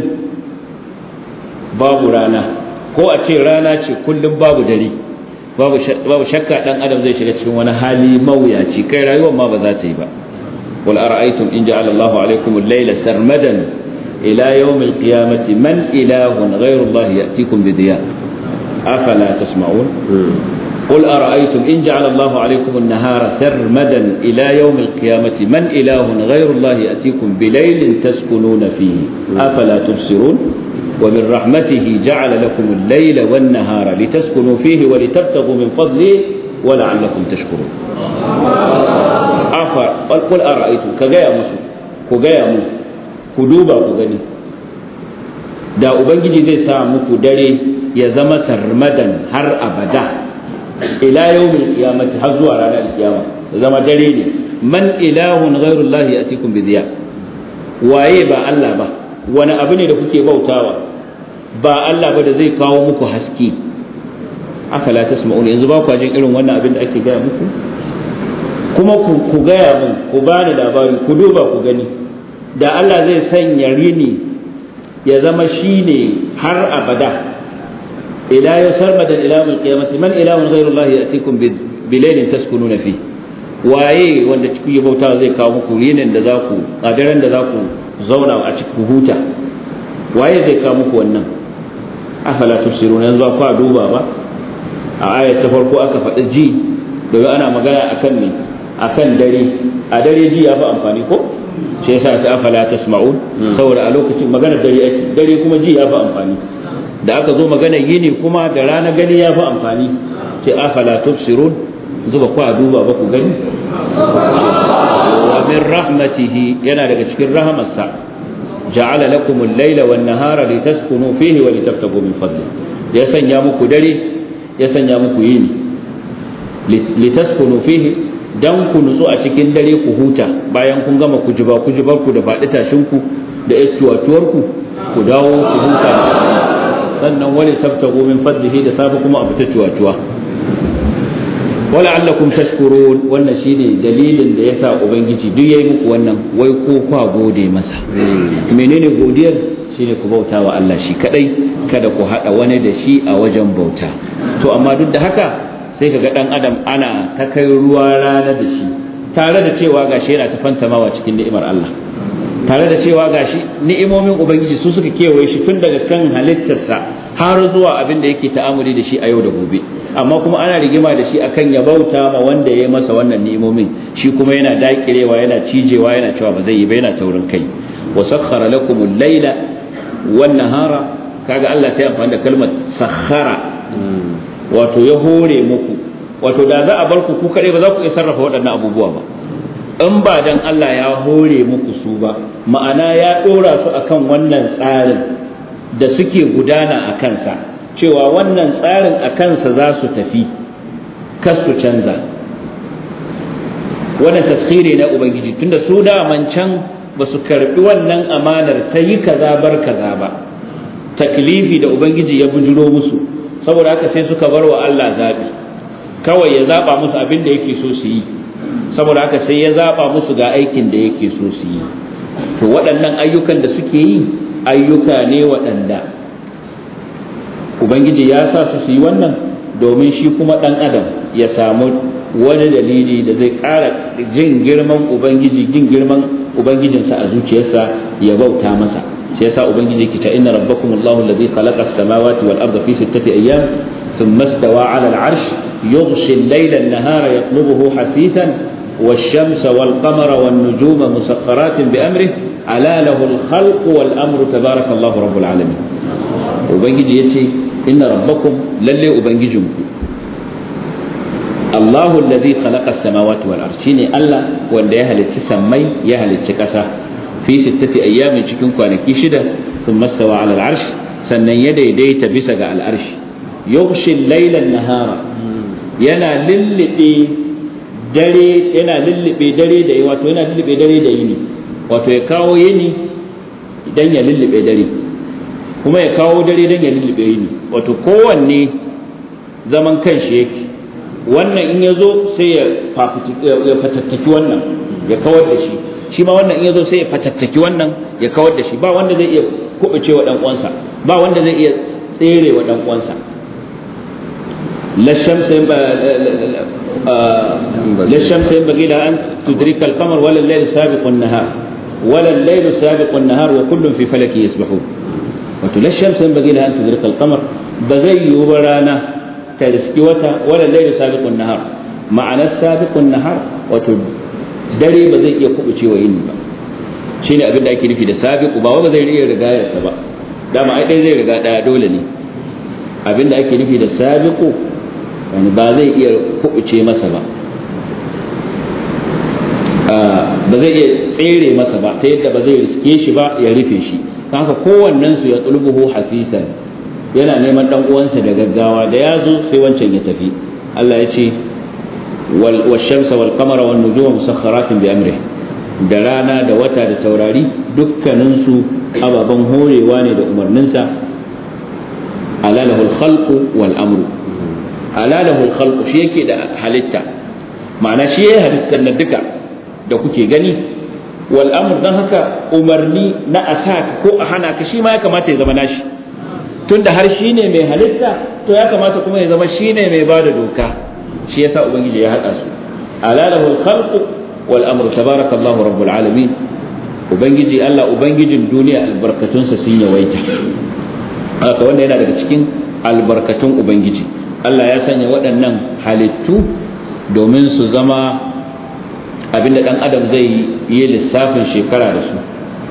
babu rana, ko a ce rana ce kullum babu dare, babu shakka ɗan adam zai shiga cikin wani hali mawuyaci, kai rayuwar ma ba za ta yi ba. wal ara'aytum in ja'ala Allahu alaykum al-layla sarmadan ila yawm al-qiyamati man ilahun ghayru Allah ya'tikum bi diya afala tasma'un. قل أرأيتم إن جعل الله عليكم النهار سرمدا إلى يوم القيامة من إله غير الله يأتيكم بليل تسكنون فيه أفلا تبصرون ومن رحمته جعل لكم الليل والنهار لتسكنوا فيه ولتبتغوا من فضله ولعلكم تشكرون. قل أرأيتم كجاية مسلم كجاية مو كدوبا كغني da ubangiji zai sa muku dare ya zama sarmadan har abada ila yawmil qiyamati, har zuwa ranar kiyama zama dare ne, man ilahun ghairullahi yatikum bi diya, waye ba Allah ba, wani abu ne da kuke bautawa ba Allah ba da zai kawo muku haske. Afala tasma'un, yanzu ba ku jin irin wannan abin da ake gaya muku? Kuma ku gaya mun, ku bani labari, ku duba ku gani, da Allah zai sanya rini ya zama shine har abada ila yasarmadan ila yawmil qiyamati man ilahun ghayru Allah ya'tikum bi laylin taskununa fi, waye wanda kuke bauta zai kawo muku yinin da za ku, kadaran da za ku zauna a cikin huta, waye zai kawo muku wannan? Afala tubsirun, yanzu ba ku duba ba. A ayat ta farko aka faɗi ji, domin ana magana akan ne, akan dare, a dare ji ya fi amfani ko sai yasa ta afala tasma'un, saboda a lokacin magana dare ake, dare kuma ji ya fi amfani. Da aka zo magana yini kuma da rana gani ya fi amfani, ce afala tubsirun, zuba ku a duba ba ku gani. Wa min rahmatihi, yana daga cikin rahamarsa, ja'ala lakum al-layla wan nahara litaskunu fihi wa litabtagu min fadli, ya sanya muku dare, ya sanya muku yini, litaskunu fihi dan ku nutsu a cikin dare ku huta bayan kun gama kujubar ku da faɗi tashin ku da istuwatuwar ku dawo ku huta sannan wani tabtagu min fadlihi da safe kuma a fita tuwatuwa wala'allakum tashkurun wannan shine dalilin da yasa ubangiji duk yayi muku wannan wai ko kwa gode masa menene godiyar shine ku bauta wa Allah shi kadai kada ku hada wani da shi a wajen bauta to amma duk da haka sai kaga dan adam ana ta kai ruwa rana da shi tare da cewa gashi yana ta fantamawa cikin ni'imar Allah tare da cewa gashi ni'imomin ubangiji su suka kewaye shi tun daga kan halittarsa har zuwa abin da yake ta'amuli da shi a yau da gobe amma kuma ana rigima da shi akan ya bauta ma wanda ya yi masa wannan ni'imomin shi kuma yana dakirewa yana cijewa yana cewa ba zai yi ba yana taurin kai wa sakhkhara lakumul layla wan nahara kaga Allah sai amfani da kalmar sakhara wato ya hore muku wato da za a bar ku kadai ba za ku iya sarrafa waɗannan abubuwa ba in ba dan Allah ya hore muku su ba ma'ana ya dora su akan wannan tsarin da suke gudana a kansa cewa wannan tsarin a kansa za su tafi kas su canza wannan taskhiri na ubangiji tunda su da mancan ba su karbi wannan amanar ta yi kaza bar kaza ba taklifi da ubangiji ya bujuro musu saboda haka sai suka bar wa Allah zabi kawai ya zaba musu abin da yake so su yi saboda haka sai ya zaba musu ga aikin da yake so su yi to waɗannan ayyukan da suke yi ayyuka ne waɗanda ubangiji ya sa su yi wannan domin shi kuma ɗan adam ya samu wani dalili da zai ƙara jin girman ubangiji jin girman ubangijinsa a zuciyarsa ya bauta masa shi yasa ubangiji ke ta inna rabbakumullahu alladhi khalaqa as-samawati wal arda fi sittati ayyam thumma istawa 'ala al-'arsh yughshi al-layla an-nahara yatlubuhu hasitan والشمس والقمر والنجوم مسخرات بأمره ألا له الخلق والأمر تبارك الله رب العالمين وبنجي يتي إن ربكم للي أبنججمكم الله الذي خلق السماوات والأرض شيني الله وأن يهل التسمي يهل التكسة في 6 أيام تكون كوانكي شدة ثم استوى على العرش سنن يدي ديت بسق على العرش يغشي الليل النهار ينا للي dare yana lullube dare da wato yana lullube dare da yini wato ya kawo yini idan ya lullube dare kuma ya kawo dare dan ya lullube yini wato kowanne zaman kanshi yake wannan in yazo sai ya fatattaki wannan ya kawar da shi shi ma wannan in yazo sai ya fatattaki wannan ya kawar da shi ba wanda zai iya kubuce wa dan uwansa ba wanda zai iya tsere wa dan uwansa لا الشمس ينبغي لها أن تدرك القمر ولا الليل سابق النهار ولا الليل سابق النهار وكل في فلك يسبحون ولا الشمس ينبغي لها أن تدرك القمر بغي وبرانا ترسكي ولا الليل سابق النهار معنى السابق النهار وتدري بزي يكوب شيء وين shine abin da ake nufi da sabiqu ba wanda zai iya rigayarsa ba dama ai dai zai riga daya dole ne abin da ake nufi da sabiqu wani ba zai iya kubuce masa ba ba zai iya tsere masa ba ta yadda ba zai riske shi ba ya rufe shi haka kowannen su ya tsulbuhu hasisan yana neman dan uwansa da gaggawa da ya zo sai wancan ya tafi Allah ya ce wal shamsa wal qamara wan nujuma musakhkharatin bi amrihi da rana da wata da taurari dukkanin su ababan horewa ne da umarninsa alalahul khalqu wal amru alalahul khalqu shi yake da halitta ma'ana shi yayin halittar nan duka da kuke gani wal amr dan haka umarni na asaka ko a hana ka shi ma ya kamata ya zama nashi tunda har shine mai halitta to ya kamata kuma ya zama shine mai bada doka shi yasa ubangiji ya hada su alalahul khalqu wal amr tabarakallahu rabbul alamin ubangiji Allah ubangijin duniya albarkatunsa sun yawaita haka wanda yana daga cikin albarkatun ubangiji Allah ya sanya waɗannan halittu domin su zama abinda ɗan adam zai yi lissafin shekara da su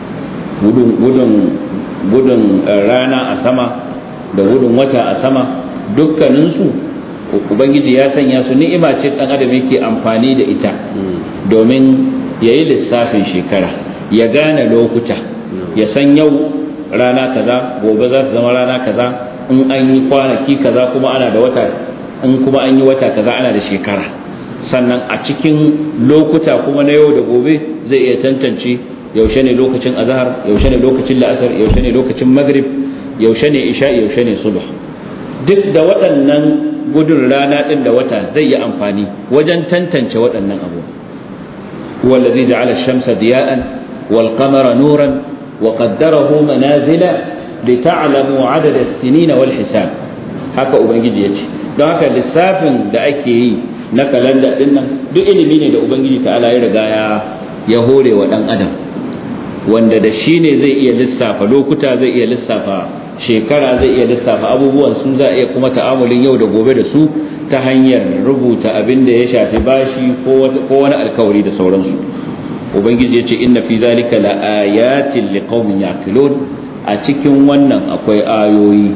gudun rana a sama da gudun wata a sama dukkaninsu ubangiji ya sanya su ni'ima ce ɗan adam yake amfani da ita domin ya yi lissafin shekara ya gane lokuta ya san yau rana kaza gobe za ta zama rana kaza in an yi kwanaki kaza kuma ana da wata in kuma an yi wata kaza ana da shekara. Sannan a cikin lokuta kuma na yau da gobe zai iya tantance yaushe ne lokacin azhar, yaushe ne lokacin la'asar, yaushe ne lokacin maghrib, yaushe ne isha, yaushe ne subh. Duk da waɗannan gudun rana ɗin da wata zai yi amfani wajen tantance waɗannan abu. huwa allazi ja'ala ash-shamsa diya'an wal qamara nuran wa qaddarahu manazila lita'lamu 'adada as-sinin wal hisab. Haka ubangiji yace. Don haka lissafin da ake yi na kalanda ɗin nan duk ilimi ne da ubangiji ta'ala ya riga ya hore wa ɗan adam, wanda da shi ne zai iya lissafa lokuta, zai iya lissafa shekara, zai iya lissafa abubuwan su, za a iya kuma ta'amulin yau da gobe da su ta hanyar rubuta abin da ya shafi bashi ko wani alkawari da sauransu. Ubangiji ya ce inna fi zalika la ayatin liqaumin yaqilun, a cikin wannan akwai ayoyi.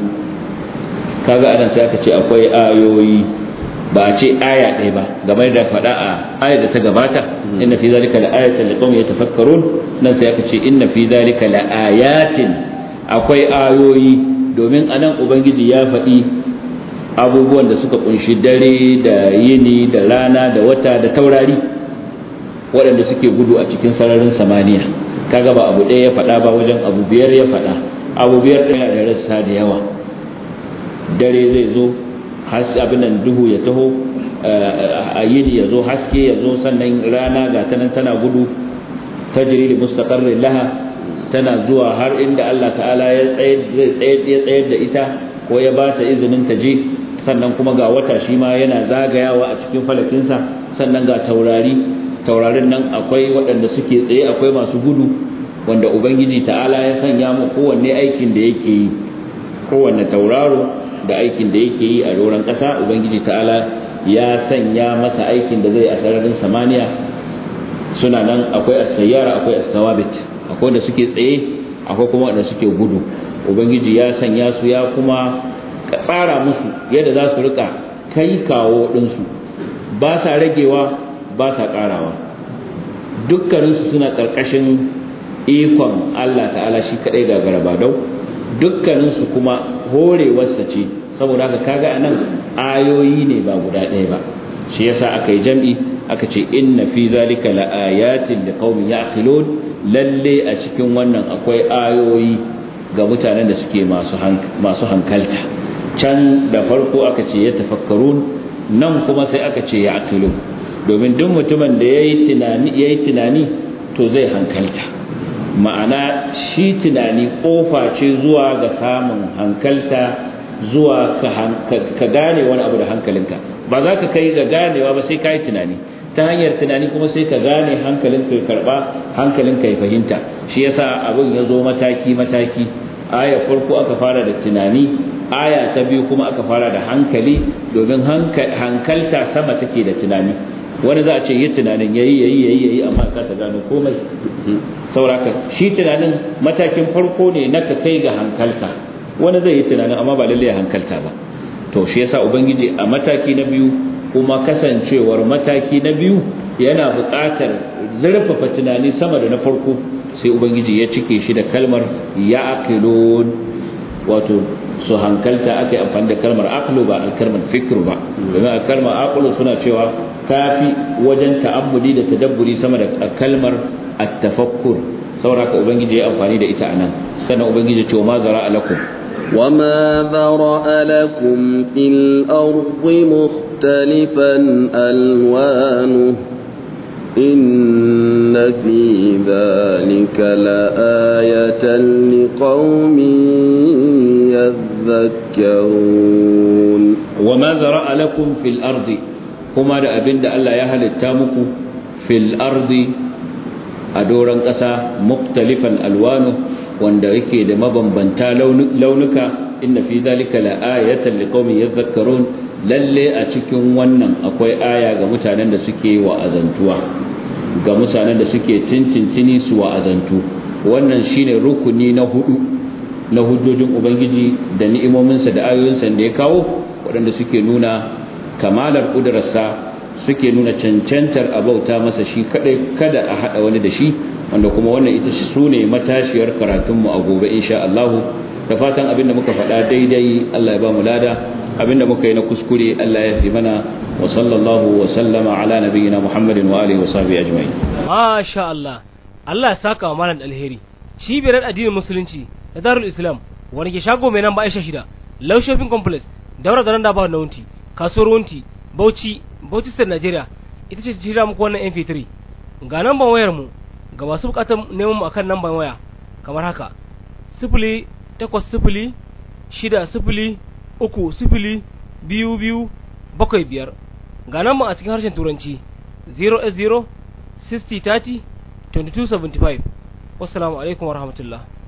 Kaga anan sai aka ce akwai ayoyi, ba a ce aya ɗaya ba, game da faɗa a ayar da ta gabata inna fi zalika la ayatin liqaumin yatafakkarun, nan sai aka ce inna fi zalika la ayatin, akwai ayoyi, domin anan ubangiji ya faɗi abubuwan da suka kunshi dare da yini da rana da wata da taurari waɗanda suke gudu a cikin sararin samaniya. Kaga ba abu ɗaya ya faɗa ba, wajen abu biyar ya faɗa. Abu biyar ɗaya da rassa da yawa. Dare zai zo, abin nan duhu ya taho, a yini ya zo, haske ya zo, sannan rana ga ta nan tana gudu, tajri li mustaqarrin laha, tana zuwa har inda Allah ta'ala ya tsayar da ita ko ya ba ta izinin ta je. Sannan kuma ga wata shi ma yana zagayawa a cikin falakinsa. Sannan ga taurarin nan akwai waɗanda suke tsaye, akwai masu gudu, wanda ubangiji ta'ala ya sanya mu kowanne aikin da yake yi, kowanne tauraro da aikin da yake yi a doron ƙasa. Ubangiji ta'ala ya sanya masa aikin da zai a sararin samaniya. Suna nan, akwai as-sayyara, akwai as-sawabit, akwai da suke tsaye, akwai kuma wanda suke gudu. Ubangiji ya sanya su, ya kuma tsara musu yadda za su rika kai kawo ɗinsu, ba sa ragewa ba sa ƙarawa. Dukkaninsu suna ƙarƙashin ikon Allah ta'ala shi kaɗai gagara ba dau, dukkaninsu kuma horewarsa ce. Saboda haka kaga anan ayoyi ne ba guda ɗaya ba, shi yasa aka yi jam'i aka ce inna fi zalika laayatin liqaumin ya'qilun, lalle a cikin wannan akwai ayoyi ga mutanen da suke masu hankalta. Can da farko aka ce ya tafakkarun, nan kuma sai aka ce ya'qilun, domin duk mutumin da yayi tunani to zai hankalta. Ma'ana shi tunani kofa ce zuwa ga samun hankalta, zuwa ka gane wani abu da hankalinka. Ba za ka kai ga ganewa ba sai ka yi tunani, ta hanyar tunani kuma sai ka gane hankalinka ya karba, hankalinka ya fahimta. Shi yasa abin ya zo mataki aya farko aka fara da tunani, aya ta biyu kuma aka fara da hankali, domin hankalta sama take da tunani. Wani za a ce yi tunanin yayi amma ka ta gano komai. Sauraka shi tunanin matakin farko ne na ka kai ga hankalta. Wani zai yi tunanin amma ba lalle ya hankalta ba. To shi yasa ubangiji a mataki na biyu, kuma kasancewar mataki na biyu yana buƙatar zurfafa tunani sama da na farko, sai ubangiji ya cike shi da kalmar ya'qilun, wato su hankalta. Ake amfani da kalmar aqlu ba kalmar fikru ba, domin kalmar aqlu suna cewa tafi wajen ta'ammuli da tadabburi sama da kalmar at-tafakkur. saboda ubangiji ya amfani da ita anan. Sannan ubangiji ce ma zara'a lakum وما ذرأ لكم في الأرض مختلفا ألوانه إن في ذلك لآية لقوم يذكرون. وما ذرأ لكم في الأرض كما أبند الله يهل التامك في الأرض أدورا قسا مختلفا ألوانه wanda yake da mabambanta launuka. Inna fi zalika la ayatan liqaumin yadhakkarun, lalle a cikin wannan akwai aya ga mutanen da suke wa'azantuwa, ga mutanen da suke tintintini su wa'azantu. Wannan shine rukuni na hudu na hujjojin ubangiji da ni'imominsa da ayoyinsa da ya kawo, waɗanda suke nuna kamalar kudrarsa, suke nuna cancantar abauta masa shi kadai, kada a hada wani da shi. Wanda kuma wannan ita su ne matashiyar karatunmu a gobe insha Allah. Da fatan abin da muka faɗa daidai Allah ya ba mu lada, abinda muka yi na kuskure Allah ya fi mana wa sallallahu wa sallama ala nabiyyina Muhammadin wa alihi wa sahbihi ajma'in. Masha Allah, Allah ya saka wa malam alheri. Cibiyar addinin musulunci da Darul Islam wani ke shago mai nan ba Aisha 6 Low Shopping Complex daura garan da ba na wunti kasuwar wunti Bauchi State Nigeria ita ce jira muku wannan MP3 ga namban wayar mu ga masu bukatar neman mu akan namban waya kamar haka 08060302275 ga namban a cikin harshen turanci 08060302275. Wassalamu alaikum warahmatullahi.